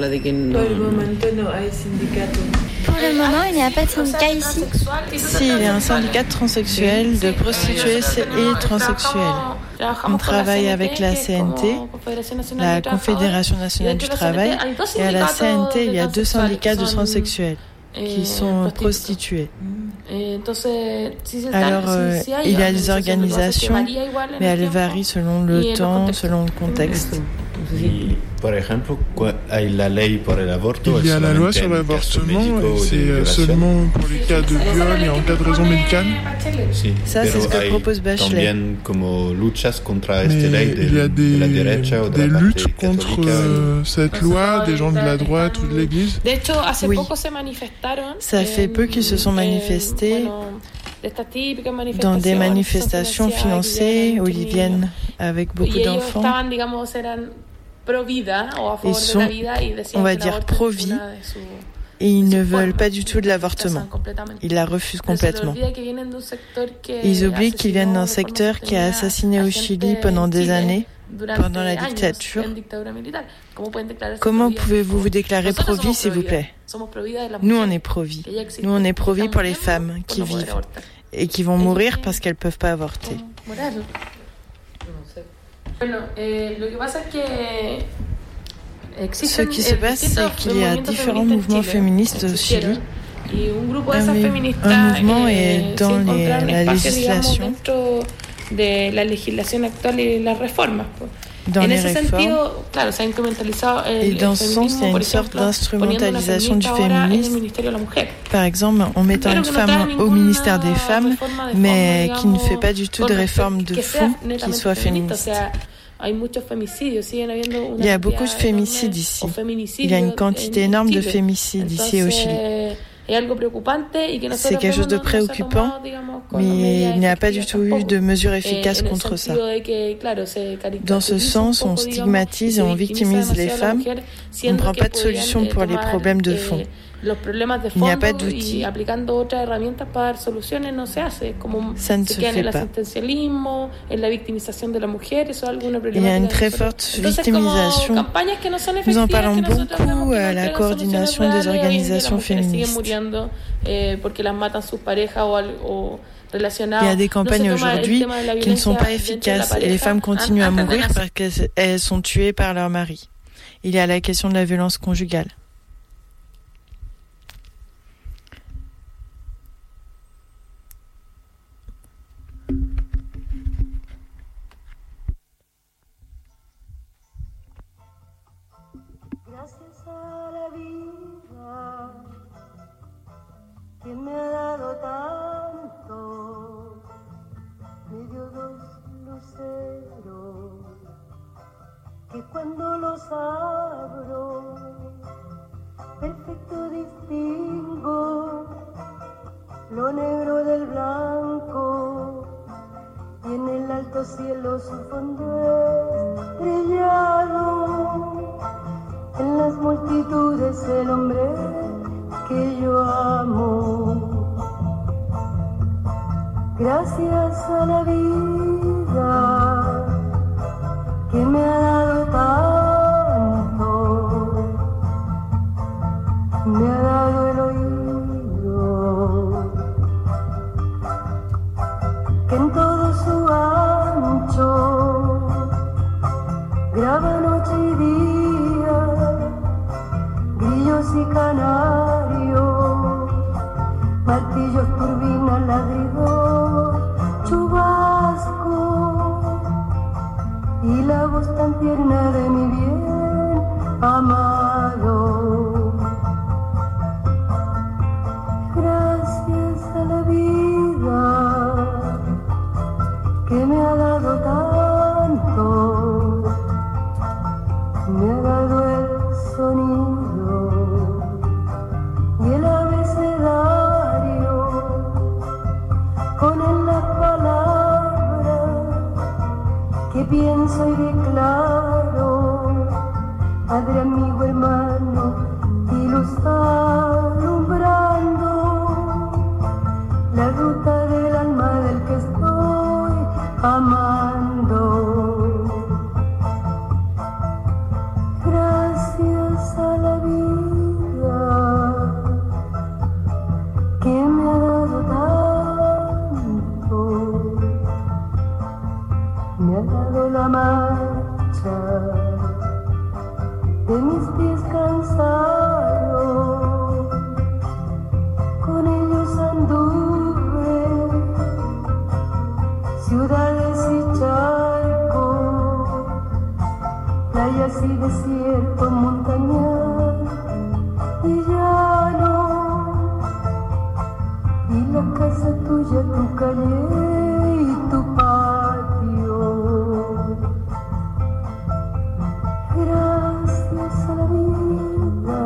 Pour le moment, il n'y a pas de syndicat ici. Si, il y a un syndicat de transsexuels, de prostituées et transsexuels. On travaille avec la C N T, la Confédération nationale du travail, et à la C N T, il y a deux syndicats de transsexuels qui sont prostitués. Alors, euh, il y a des organisations, mais elles varient selon le temps, selon le contexte. Por ejemplo, hay la ley por el aborto. Il y a la loi sur l'avortement, et c'est seulement pour les cas de viol et en cas de raison médicale. Sí, ça, c'est ce que propose Bachelet. Como luchas contra Mais este ley de, il y a des, de la derecha o de des la luttes parte contre euh, cette loi, des gens de la droite ou de l'Église. Oui. Ça fait peu qu'ils se sont manifestés dans des manifestations financées où ils viennent avec beaucoup d'enfants. Ils sont, on va dire, pro-vie et ils ne veulent pas du tout de l'avortement. Ils la refusent complètement. Ils oublient qu'ils viennent d'un secteur qui a assassiné au Chili pendant des années, pendant la dictature. Comment pouvez-vous vous déclarer pro-vie, s'il vous plaît? Nous, on est pro-vie. Nous, on est pro-vie pour les femmes qui vivent et qui vont mourir parce qu'elles ne peuvent pas avorter. Ce qui se passe, c'est qu'il y a différents mouvements féministes au Chili. Un, un mouvement est dans les, la législation, dans les réformes. Et dans ce sens, il y a une sorte d'instrumentalisation du féminisme. Par exemple, en mettant une femme au ministère des femmes, mais qui ne fait pas du tout de réforme de fond qui soit féministe. Il y a beaucoup de fémicides ici. Il y a une quantité énorme de fémicides ici au Chili. C'est quelque chose de préoccupant, mais il n'y a pas du tout eu de mesures efficaces contre ça. Dans ce sens, on stigmatise et on victimise les femmes. On ne prend pas de solution pour les problèmes de fond. los problemas de fondo y aplicando otras herramientas para dar soluciones no se hace. Es como se, se queda en el asistencialismo, en la victimización de la mujer, eso es alguna problemática. Il y a une très forte victimisation. Campañas que no son Nous en parlons beaucoup à la coordination des organisations féministes. Muriendo, eh, porque las matan sus parejas o, o Il y a des campagnes aujourd'hui qui ne sont pas efficaces et les femmes continuent à mourir parce qu'elles sont tuées par leur mari. Il y a la question de la violence conjugale. Gracias a la vida que me ha dado tanto, me dio dos luceros que cuando los abro perfecto distingo lo negro del blanco y en el alto cielo su fondo estrellado, en las multitudes el hombre que yo amo. Gracias a la vida que me ha dado tanto, me ha dado el oído, que en todo su ancho graba noche y día, grillos y canarios, martillos, turbinas, ladridos, chubasco y la voz tan tierna de mi bien amado. Gracias a la vida que me ha dado tanto, me ha dado el sonido y el abecedario, con él las palabras que pienso y declaro, padre, amigo, hermano, y luz alumbrando la ruta del alma del que estoy amando. Gracias a la vida que me ha dado tanto, me ha dado la marcha de mis pies cansados, con ellos anduve ciudades y charcos, playas y desiertos, montañas y llano, y la casa tuya, tu calle y tu patio. Gracias a la vida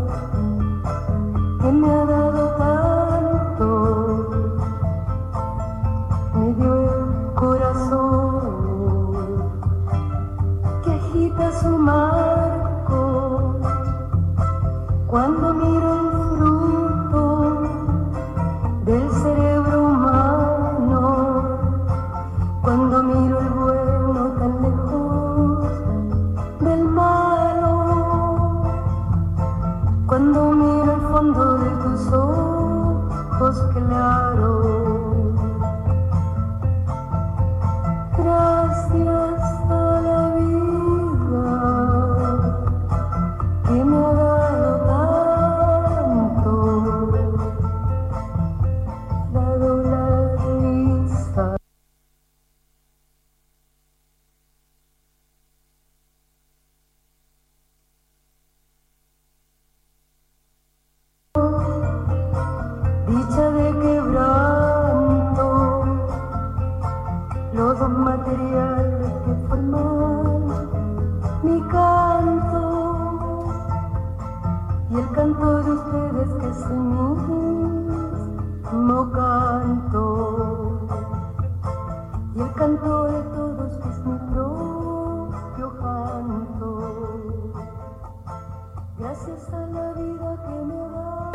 que me ha dado tanto, me dio el corazón que agita su marco cuando miro el fruto del cerebro humano, cuando miro el bueno tan lejos del malo, cuando miro el fondo de tus ojos claros. Gracias a la vida que me ha dado tanto, dado la risa. Dicha de quebranto, los dos materiales que forman mi canto y el canto de ustedes que es el mismo canto y el canto de todos que es mi propio canto. Gracias a la vida que me da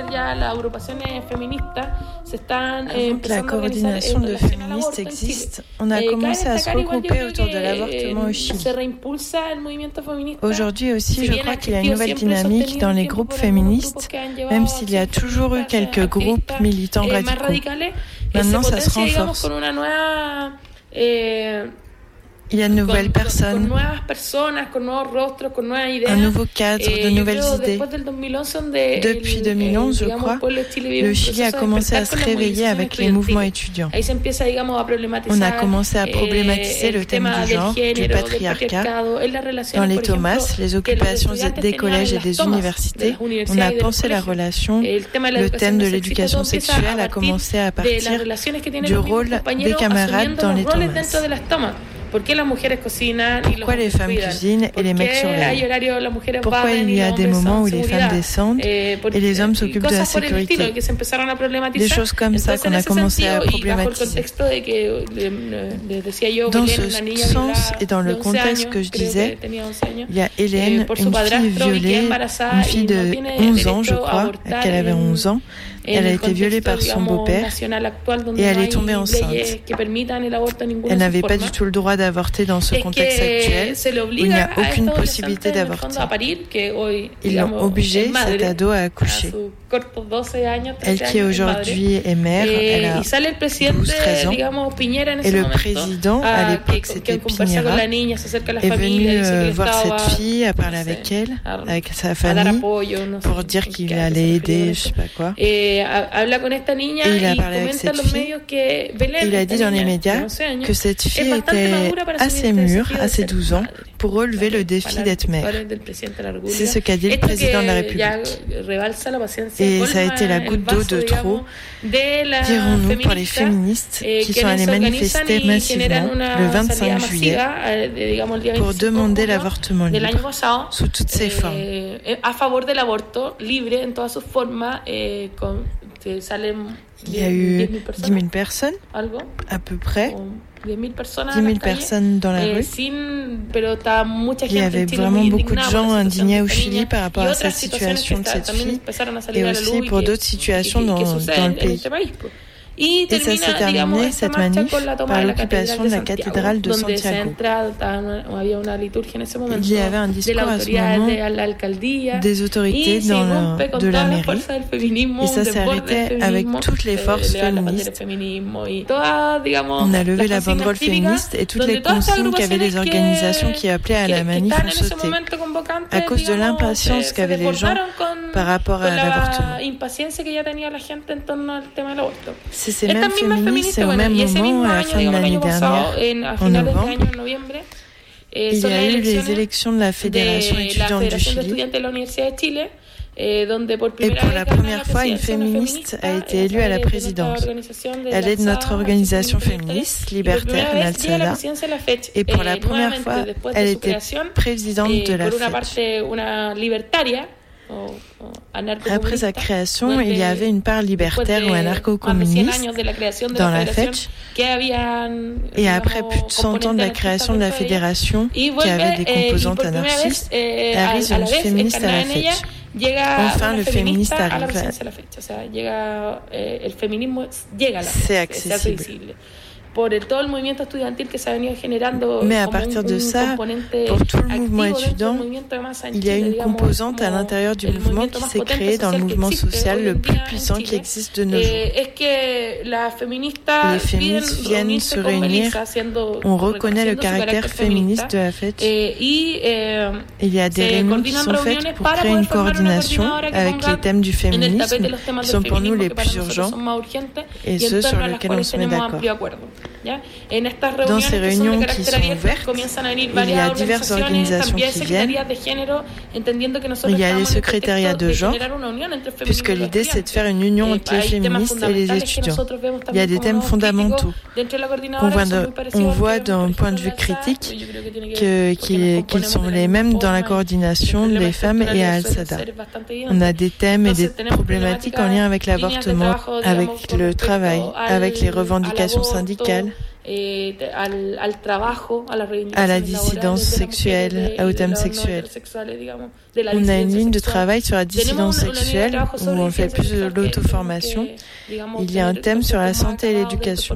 la coordination de féministes existe, on a commencé à se regrouper autour de l'avortement au Chili. Aujourd'hui aussi, je crois qu'il y a une nouvelle dynamique dans les groupes féministes, même s'il y a toujours eu quelques groupes militants radicaux. Maintenant, ça se renforce. Il y a de nouvelles personnes, un nouveau cadre, de nouvelles idées. Depuis deux mille onze, je crois, le Chili a commencé à se réveiller avec les mouvements étudiants. On a commencé à problématiser le thème du genre, du patriarcat. Dans les Thomas, les occupations des collèges et des universités, on a pensé la relation. Le thème de l'éducation sexuelle a commencé à partir du rôle des camarades dans les Thomas. Pourquoi les femmes cuisinent et les mecs surveillent? Pourquoi il y a des moments où les femmes descendent et les hommes s'occupent de la sécurité? Des choses comme ça qu'on a commencé à problématiser. Dans ce sens et dans le contexte que je disais, il y a Hélène, une fille violée, une fille de onze ans, je crois, qu'elle avait onze ans. Elle a été violée par son beau-père et elle est tombée enceinte. Elle n'avait pas du tout le droit d'avorter dans ce contexte actuel où il n'y a aucune possibilité d'avorter. Ils l'ont obligée, cette ado, à accoucher. Elle qui aujourd'hui est mère, elle a douze treize ans. Et le président, à l'époque c'était Piñera, est venu euh, voir cette fille, à parler avec elle, avec sa famille, pour dire qu'il allait aider, je sais pas quoi. Et il a parlé avec cette fille et il a dit dans les médias que cette fille était assez mûre, à ses douze ans, pour relever le défi d'être mère. C'est ce qu'a dit le président de la République. Et ça a été la goutte d'eau de trop, dirons-nous, pour les féministes qui sont allées manifester massivement le vingt-cinq juillet pour demander l'avortement libre sous toutes ses formes. Il y a eu dix mille personnes, à peu près. dix mille personnes dans la rue. Il y avait vraiment beaucoup de gens indignés au Chili par rapport à cette situation de cette fille et aussi pour d'autres situations dans, dans le pays. Et ça s'est terminé, cette manif, par l'occupation de la cathédrale de Santiago. Il y avait un discours à ce moment des autorités dans le, de la mairie et ça s'est arrêté avec toutes les forces féministes. On a levé la banderole féministe et toutes les consignes qu'avaient les organisations qui appelaient à la manif ont sauté à cause de l'impatience qu'avaient les gens par rapport à l'avortement. C'est ces mêmes féministes et au même moment, à la fin de l'année dernière, en novembre, il y a eu les élections de la Fédération étudiante du Chili. Et pour la première fois, une féministe a été élue à la présidence. Elle est de notre organisation féministe, libertaire, l'Alzada. Et pour la première fois, elle était présidente de la F E C. Après sa création, il y avait une part libertaire ou anarcho-communiste dans la F E C. Et après plus de cent ans de la création de la fédération, qui avait des composantes anarchistes, arrive une féministe à la F E C. Enfin, le féministe arrive. C'est accessible. Mais à partir de ça, pour tout le mouvement étudiant, il y a une composante à l'intérieur du mouvement qui s'est créée dans le mouvement social le plus puissant qui existe de nos jours. Les féministes viennent se réunir, on reconnaît le caractère féministe de la fête. Il y a des réunions qui sont faites pour créer une coordination avec les thèmes du féminisme qui sont pour nous les plus urgents et ceux sur lesquels on se met d'accord. Dans ces réunions qui sont ouvertes, il y a diverses organisations qui viennent. Il y a les secrétariats de genre, puisque l'idée c'est de faire une union entre les féministes et les étudiants. Il y a des thèmes fondamentaux. On voit, de, on voit d'un point de vue critique que, qu'ils, qu'ils sont les mêmes dans la coordination des femmes et à Alzada. On a des thèmes et des problématiques en lien avec l'avortement, avec le travail, avec les revendications syndicales, à la dissidence sexuelle, aux thèmes sexuels. On a une ligne de travail sur la dissidence sexuelle où on fait plus de l'auto-formation. Il y a un thème sur la santé et l'éducation.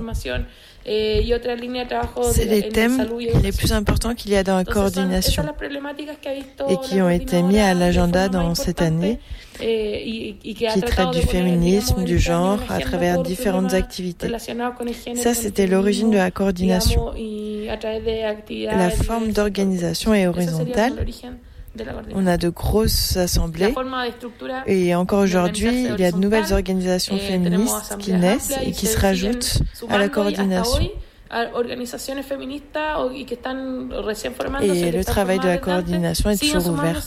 C'est les thèmes les plus importants qu'il y a dans la coordination et qui ont été mis à l'agenda dans cette année, qui traitent du féminisme, du genre, à travers différentes activités. Ça, c'était l'origine de la coordination. La forme d'organisation est horizontale. On a de grosses assemblées et encore aujourd'hui, il y a de nouvelles organisations féministes qui naissent et qui se rajoutent à la coordination. Et le travail de la coordination est toujours ouvert.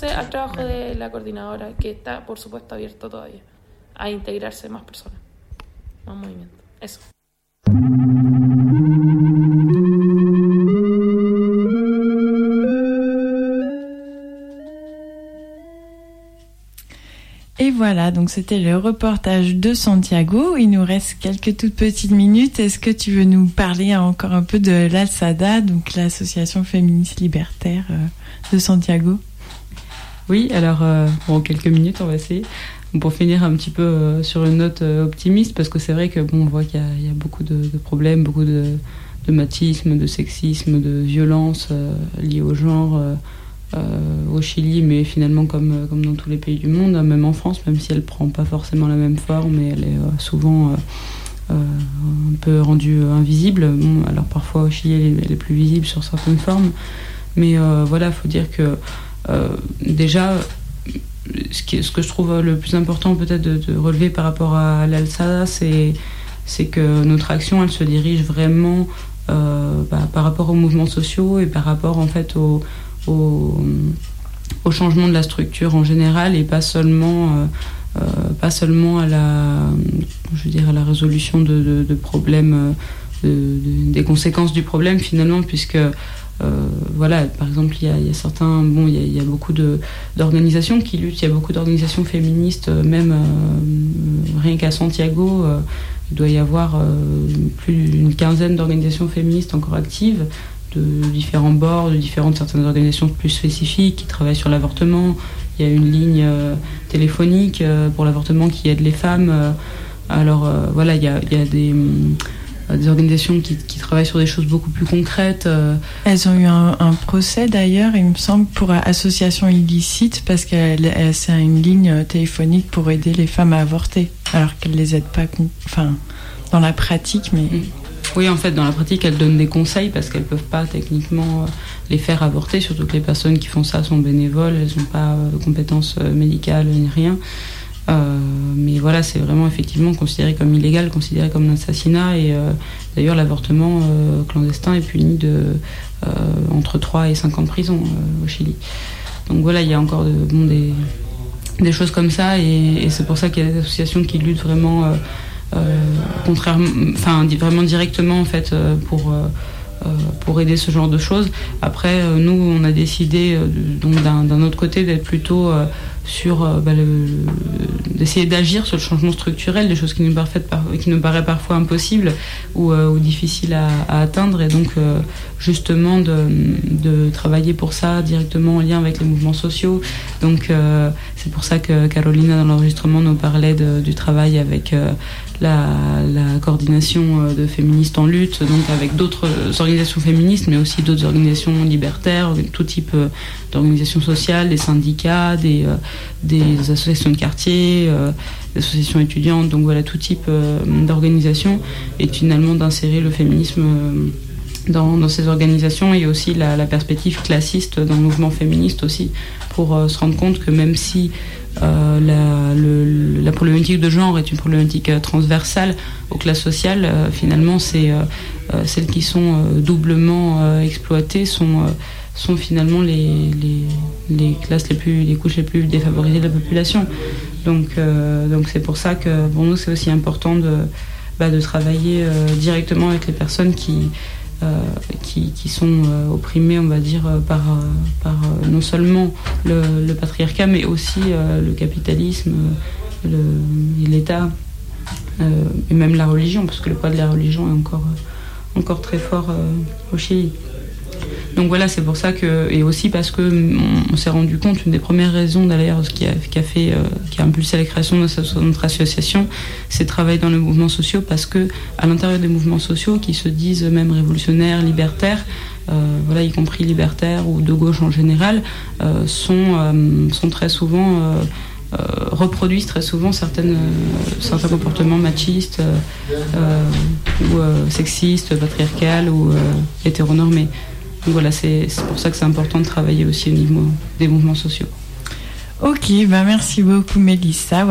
Et voilà, donc c'était le reportage de Santiago. Il nous reste quelques toutes petites minutes. Est-ce que tu veux nous parler encore un peu de l'Alzada, donc l'association féministe libertaire de Santiago? Oui, alors euh, bon, quelques minutes, on va essayer. Pour finir un petit peu euh, sur une note euh, optimiste, parce que c'est vrai que bon, on voit qu'il y a, il y a beaucoup de, de problèmes, beaucoup de, de machisme, de sexisme, de violence euh, liées au genre. Euh, Euh, au Chili, mais finalement comme, comme dans tous les pays du monde, même en France, même si elle ne prend pas forcément la même forme et elle est euh, souvent euh, euh, un peu rendue invisible. Bon, alors parfois au Chili elle est, elle est plus visible sur certaines formes, mais euh, voilà, il faut dire que euh, déjà ce, qui, ce que je trouve le plus important peut-être de, de relever par rapport à l'Alzada, c'est, c'est que notre action elle se dirige vraiment euh, bah, par rapport aux mouvements sociaux et par rapport en fait aux Au, au changement de la structure en général et pas seulement, euh, euh, pas seulement à la, je veux dire, à la résolution de, de, de problèmes, de, de, des conséquences du problème finalement, puisque euh, voilà, par exemple, il y a, il y a certains, bon, il y a, il y a beaucoup de, d'organisations qui luttent, il y a beaucoup d'organisations féministes, même euh, rien qu'à Santiago, euh, il doit y avoir euh, plus d'une quinzaine d'organisations féministes encore actives, de différents bords, de différentes certaines organisations plus spécifiques qui travaillent sur l'avortement. Il y a une ligne euh, téléphonique euh, pour l'avortement qui aide les femmes. Euh, alors euh, voilà, il y a, il y a des, euh, des organisations qui, qui travaillent sur des choses beaucoup plus concrètes. Euh. Elles ont eu un, un procès d'ailleurs, il me semble, pour association illicite parce que c'est une ligne téléphonique pour aider les femmes à avorter, alors qu'elles les aident pas, enfin, dans la pratique, mais... Mmh. Oui, en fait, dans la pratique, elles donnent des conseils parce qu'elles ne peuvent pas techniquement les faire avorter, surtout que les personnes qui font ça sont bénévoles, elles n'ont pas de compétences médicales ni rien. Euh, mais voilà, c'est vraiment effectivement considéré comme illégal, considéré comme un assassinat. Et euh, d'ailleurs, l'avortement euh, clandestin est puni de, euh, entre trois et cinq ans de prison euh, au Chili. Donc voilà, il y a encore de, bon, des, des choses comme ça. Et, et c'est pour ça qu'il y a des associations qui luttent vraiment... Euh, Euh, contrairement, enfin vraiment directement en fait euh, pour euh, pour aider ce genre de choses. Après, euh, nous, on a décidé euh, donc d'un, d'un autre côté d'être plutôt euh, sur euh, bah, le, d'essayer d'agir sur le changement structurel, des choses qui nous paraissent, qui nous paraissent parfois impossibles ou, euh, ou difficiles à, à atteindre, et donc euh, justement de, de travailler pour ça directement en lien avec les mouvements sociaux. Donc euh, c'est pour ça que Carolina dans l'enregistrement nous parlait de, du travail avec euh, La, la coordination de féministes en lutte, donc avec d'autres organisations féministes, mais aussi d'autres organisations libertaires, tout type d'organisations sociales, des syndicats, des, des associations de quartier, des associations étudiantes, donc voilà, tout type d'organisations, et finalement d'insérer le féminisme dans, dans ces organisations, et aussi la, la perspective classiste dans le mouvement féministe aussi, pour se rendre compte que même si Euh, la, le, la problématique de genre est une problématique euh, transversale aux classes sociales, euh, finalement c'est euh, euh, celles qui sont euh, doublement euh, exploitées sont, euh, sont finalement les, les, les classes les plus, les couches les plus défavorisées de la population. Donc, euh, donc c'est pour ça que pour nous c'est aussi important de, bah, de travailler euh, directement avec les personnes qui Euh, qui, qui sont euh, opprimés, on va dire, euh, par, euh, par euh, non seulement le, le patriarcat, mais aussi euh, le capitalisme, euh, le, et l'État, euh, et même la religion, parce que le poids de la religion est encore, euh, encore très fort euh, au Chili. Donc voilà, c'est pour ça que, et aussi parce que on, on s'est rendu compte, une des premières raisons d'ailleurs qui a, qui a fait, euh, qui a impulsé la création de notre, notre association, c'est de travailler dans les mouvements sociaux, parce que à l'intérieur des mouvements sociaux qui se disent même révolutionnaires, libertaires, euh, voilà, y compris libertaires ou de gauche en général, euh, sont, euh, sont très souvent euh, euh, reproduisent très souvent certaines, euh, certains comportements machistes euh, euh, ou euh, sexistes, patriarcales ou euh, hétéronormés. Donc voilà, c'est, c'est pour ça que c'est important de travailler aussi au niveau des mouvements sociaux. Ok, bah merci beaucoup Mélissa.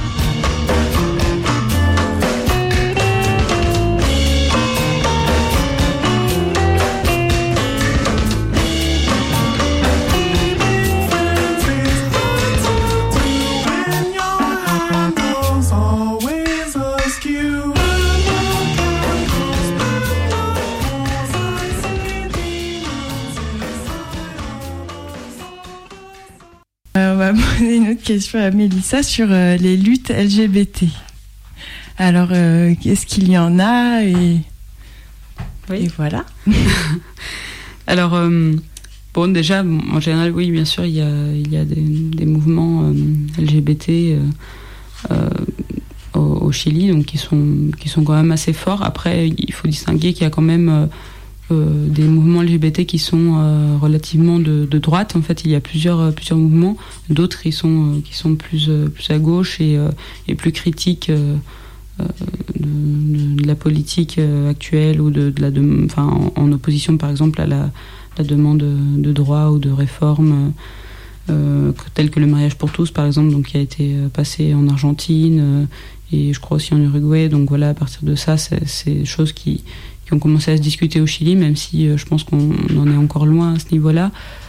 Une autre question à Mélissa sur euh, les luttes L G B T. Alors, euh, qu'est-ce qu'il y en a et, oui. et voilà. Alors, euh, bon, déjà, bon, en général, oui, bien sûr, il y a, il y a des, des mouvements euh, L G B T euh, euh, au, au Chili, donc qui sont, qui sont quand même assez forts. Après, il faut distinguer qu'il y a quand même euh, Euh, des mouvements L G B T qui sont euh, relativement de, de droite. En fait, il y a plusieurs, euh, plusieurs mouvements. D'autres qui sont, euh, qui sont plus, euh, plus à gauche et, euh, et plus critiques euh, euh, de, de, de la politique euh, actuelle ou de, de la, de, enfin, en, en opposition, par exemple, à la, la demande de, de droit ou de réforme, euh, telle que le mariage pour tous, par exemple, donc, qui a été passé en Argentine euh, et je crois aussi en Uruguay. Donc voilà, à partir de ça, c'est, c'est des choses qui qui ont commencé à se discuter au Chili, même si euh, je pense qu'on en est encore loin à ce niveau-là.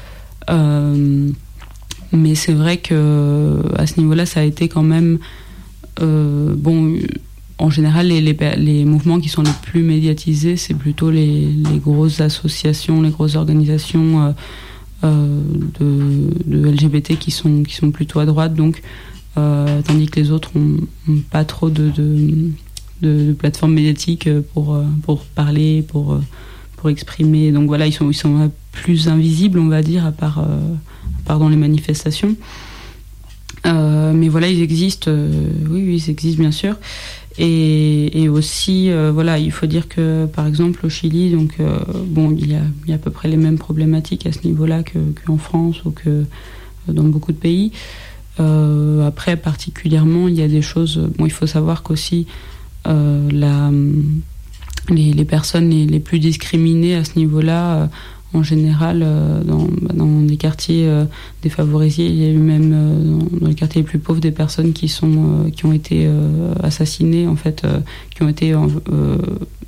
Euh, mais c'est vrai que à ce niveau-là, ça a été quand même... Euh, bon, en général, les, les, les mouvements qui sont les plus médiatisés, c'est plutôt les, les grosses associations, les grosses organisations euh, euh, de, de L G B T qui sont, qui sont plutôt à droite, donc, euh, tandis que les autres n'ont pas trop de... de de, de plateformes médiatiques pour, pour parler, pour, pour exprimer. Donc voilà, ils sont, ils sont plus invisibles, on va dire, à part, à part dans les manifestations. Euh, mais voilà, ils existent, euh, oui, oui, ils existent bien sûr. Et, et aussi, euh, voilà, il faut dire que, par exemple, au Chili, donc, euh, bon, il y a, il y a à peu près les mêmes problématiques à ce niveau-là que, qu'en France ou que dans beaucoup de pays. Euh, après, particulièrement, il y a des choses... Bon, il faut savoir qu'aussi, Euh, la, les, les personnes les, les plus discriminées à ce niveau-là, euh, en général, euh, dans, dans les quartiers euh, défavorisés, il y a eu même euh, dans, dans les quartiers les plus pauvres des personnes qui, sont, euh, qui ont été euh, assassinées, en fait, euh, qui ont été euh, euh,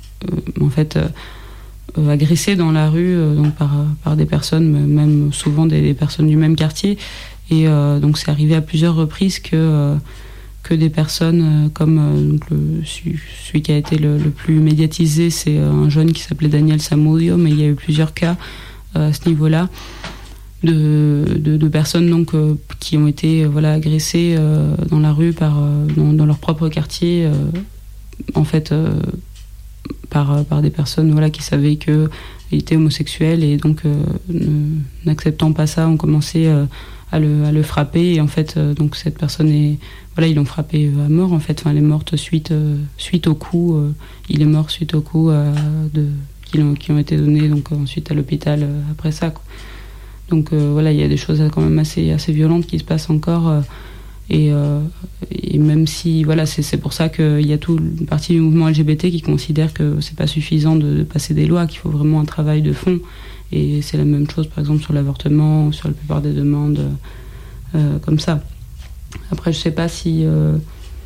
en fait, euh, agressées dans la rue euh, donc par, par des personnes, même souvent des, des personnes du même quartier. Et euh, donc c'est arrivé à plusieurs reprises que... Euh, que des personnes euh, comme euh, donc le, celui qui a été le, le plus médiatisé, c'est euh, un jeune qui s'appelait Daniel Samudio, mais il y a eu plusieurs cas euh, à ce niveau-là de, de, de personnes donc, euh, qui ont été euh, voilà, agressées euh, dans la rue, par, euh, dans, dans leur propre quartier, euh, en fait, euh, par, par des personnes voilà, qui savaient qu'ils étaient homosexuels et donc, euh, ne, n'acceptant pas ça, ont commencé euh, à, le, à le frapper. Et en fait, euh, donc, cette personne est... Voilà, ils l'ont frappé à mort, en fait. Enfin, elle est morte suite, euh, suite aux coups. Euh, il est mort suite aux coups euh, de, qui, ont, qui ont été donnés donc, ensuite à l'hôpital euh, après ça, quoi. Donc euh, voilà, il y a des choses quand même assez, assez violentes qui se passent encore. Euh, et, euh, et même si, voilà, c'est, c'est pour ça qu'il y a toute une partie du mouvement L G B T qui considère que c'est pas suffisant de, de passer des lois, qu'il faut vraiment un travail de fond. Et c'est la même chose, par exemple, sur l'avortement, sur la plupart des demandes euh, comme ça. Après, je sais pas si, euh,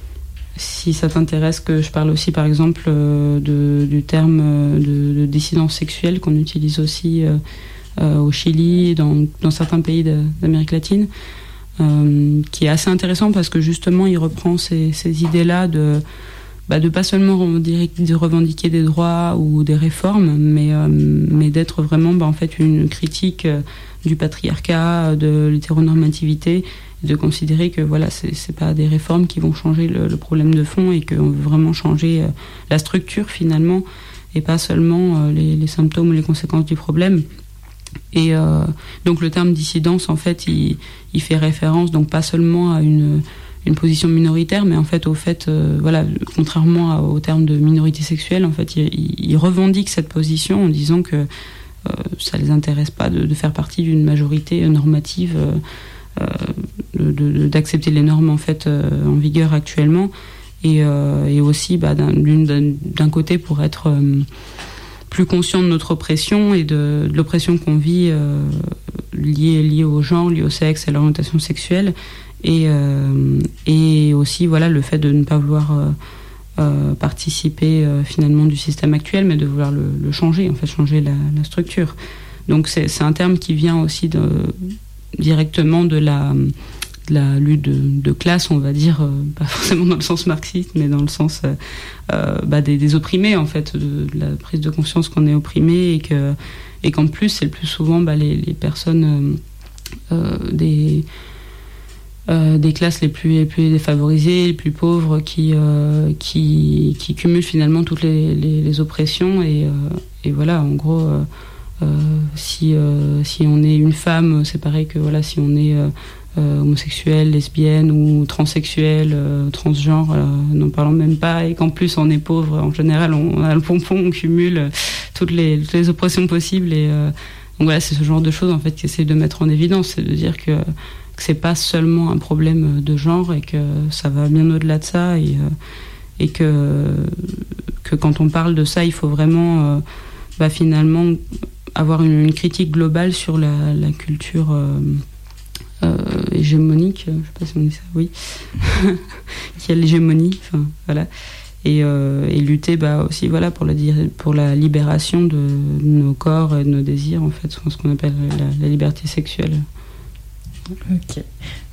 si ça t'intéresse que je parle aussi, par exemple, euh, de, du terme de, de dissidence sexuelle qu'on utilise aussi euh, euh, au Chili et dans, dans certains pays de, d'Amérique latine, euh, qui est assez intéressant parce que justement, il reprend ces, ces idées-là de, bah, de pas seulement revendiquer, de revendiquer des droits ou des réformes, mais, euh, mais d'être vraiment bah, en fait, une critique du patriarcat, de l'hétéronormativité, de considérer que voilà, c'est, c'est pas des réformes qui vont changer le, le problème de fond et qu'on veut vraiment changer euh, la structure finalement et pas seulement euh, les, les symptômes ou les conséquences du problème. Et euh, donc le terme dissidence, en fait, il, il fait référence donc pas seulement à une, une position minoritaire, mais en fait au fait, euh, voilà, contrairement à, au terme de minorité sexuelle, en fait, il, il revendique cette position en disant que euh, ça les intéresse pas de, de faire partie d'une majorité normative, euh, euh, de, de, d'accepter les normes en fait euh, en vigueur actuellement, et, euh, et aussi bah, d'un, d'un, d'un côté pour être euh, plus conscient de notre oppression et de, de l'oppression qu'on vit euh, liée, liée au genre, liée au sexe, à l'orientation sexuelle, et, euh, et aussi voilà, le fait de ne pas vouloir euh, euh, participer euh, finalement du système actuel, mais de vouloir le, le changer, en fait, changer la, la structure. Donc c'est, c'est un terme qui vient aussi de, directement de la, de la lutte de, de classe, on va dire, euh, pas forcément dans le sens marxiste, mais dans le sens euh, euh, bah, des, des opprimés, en fait, de, de la prise de conscience qu'on est opprimé, et, que, et qu'en plus, c'est le plus souvent bah, les, les personnes euh, euh, des, euh, des classes les plus, les plus défavorisées, les plus pauvres, qui, euh, qui, qui cumulent finalement toutes les, les, les oppressions, et, euh, et voilà, en gros... Euh, Euh, si, euh, si on est une femme, c'est pareil que voilà, si on est euh, euh, homosexuelle, lesbienne ou transsexuelle, euh, transgenre, euh, n'en parlons même pas, et qu'en plus on est pauvre, en général on, on a le pompon, on cumule euh, toutes, les, toutes les oppressions possibles, et euh, donc voilà, c'est ce genre de choses en fait qui essaie de mettre en évidence, c'est de dire que, que c'est pas seulement un problème de genre, et que ça va bien au-delà de ça, et, euh, et que, que quand on parle de ça, il faut vraiment euh, bah, finalement avoir une, une critique globale sur la, la culture euh, euh, hégémonique, je sais pas si on dit ça, oui, qui a l'hégémonie, enfin voilà, et, euh, et lutter bah, aussi voilà, pour, la, pour la libération de nos corps et de nos désirs, en fait, ce qu'on appelle la, la liberté sexuelle. Ok.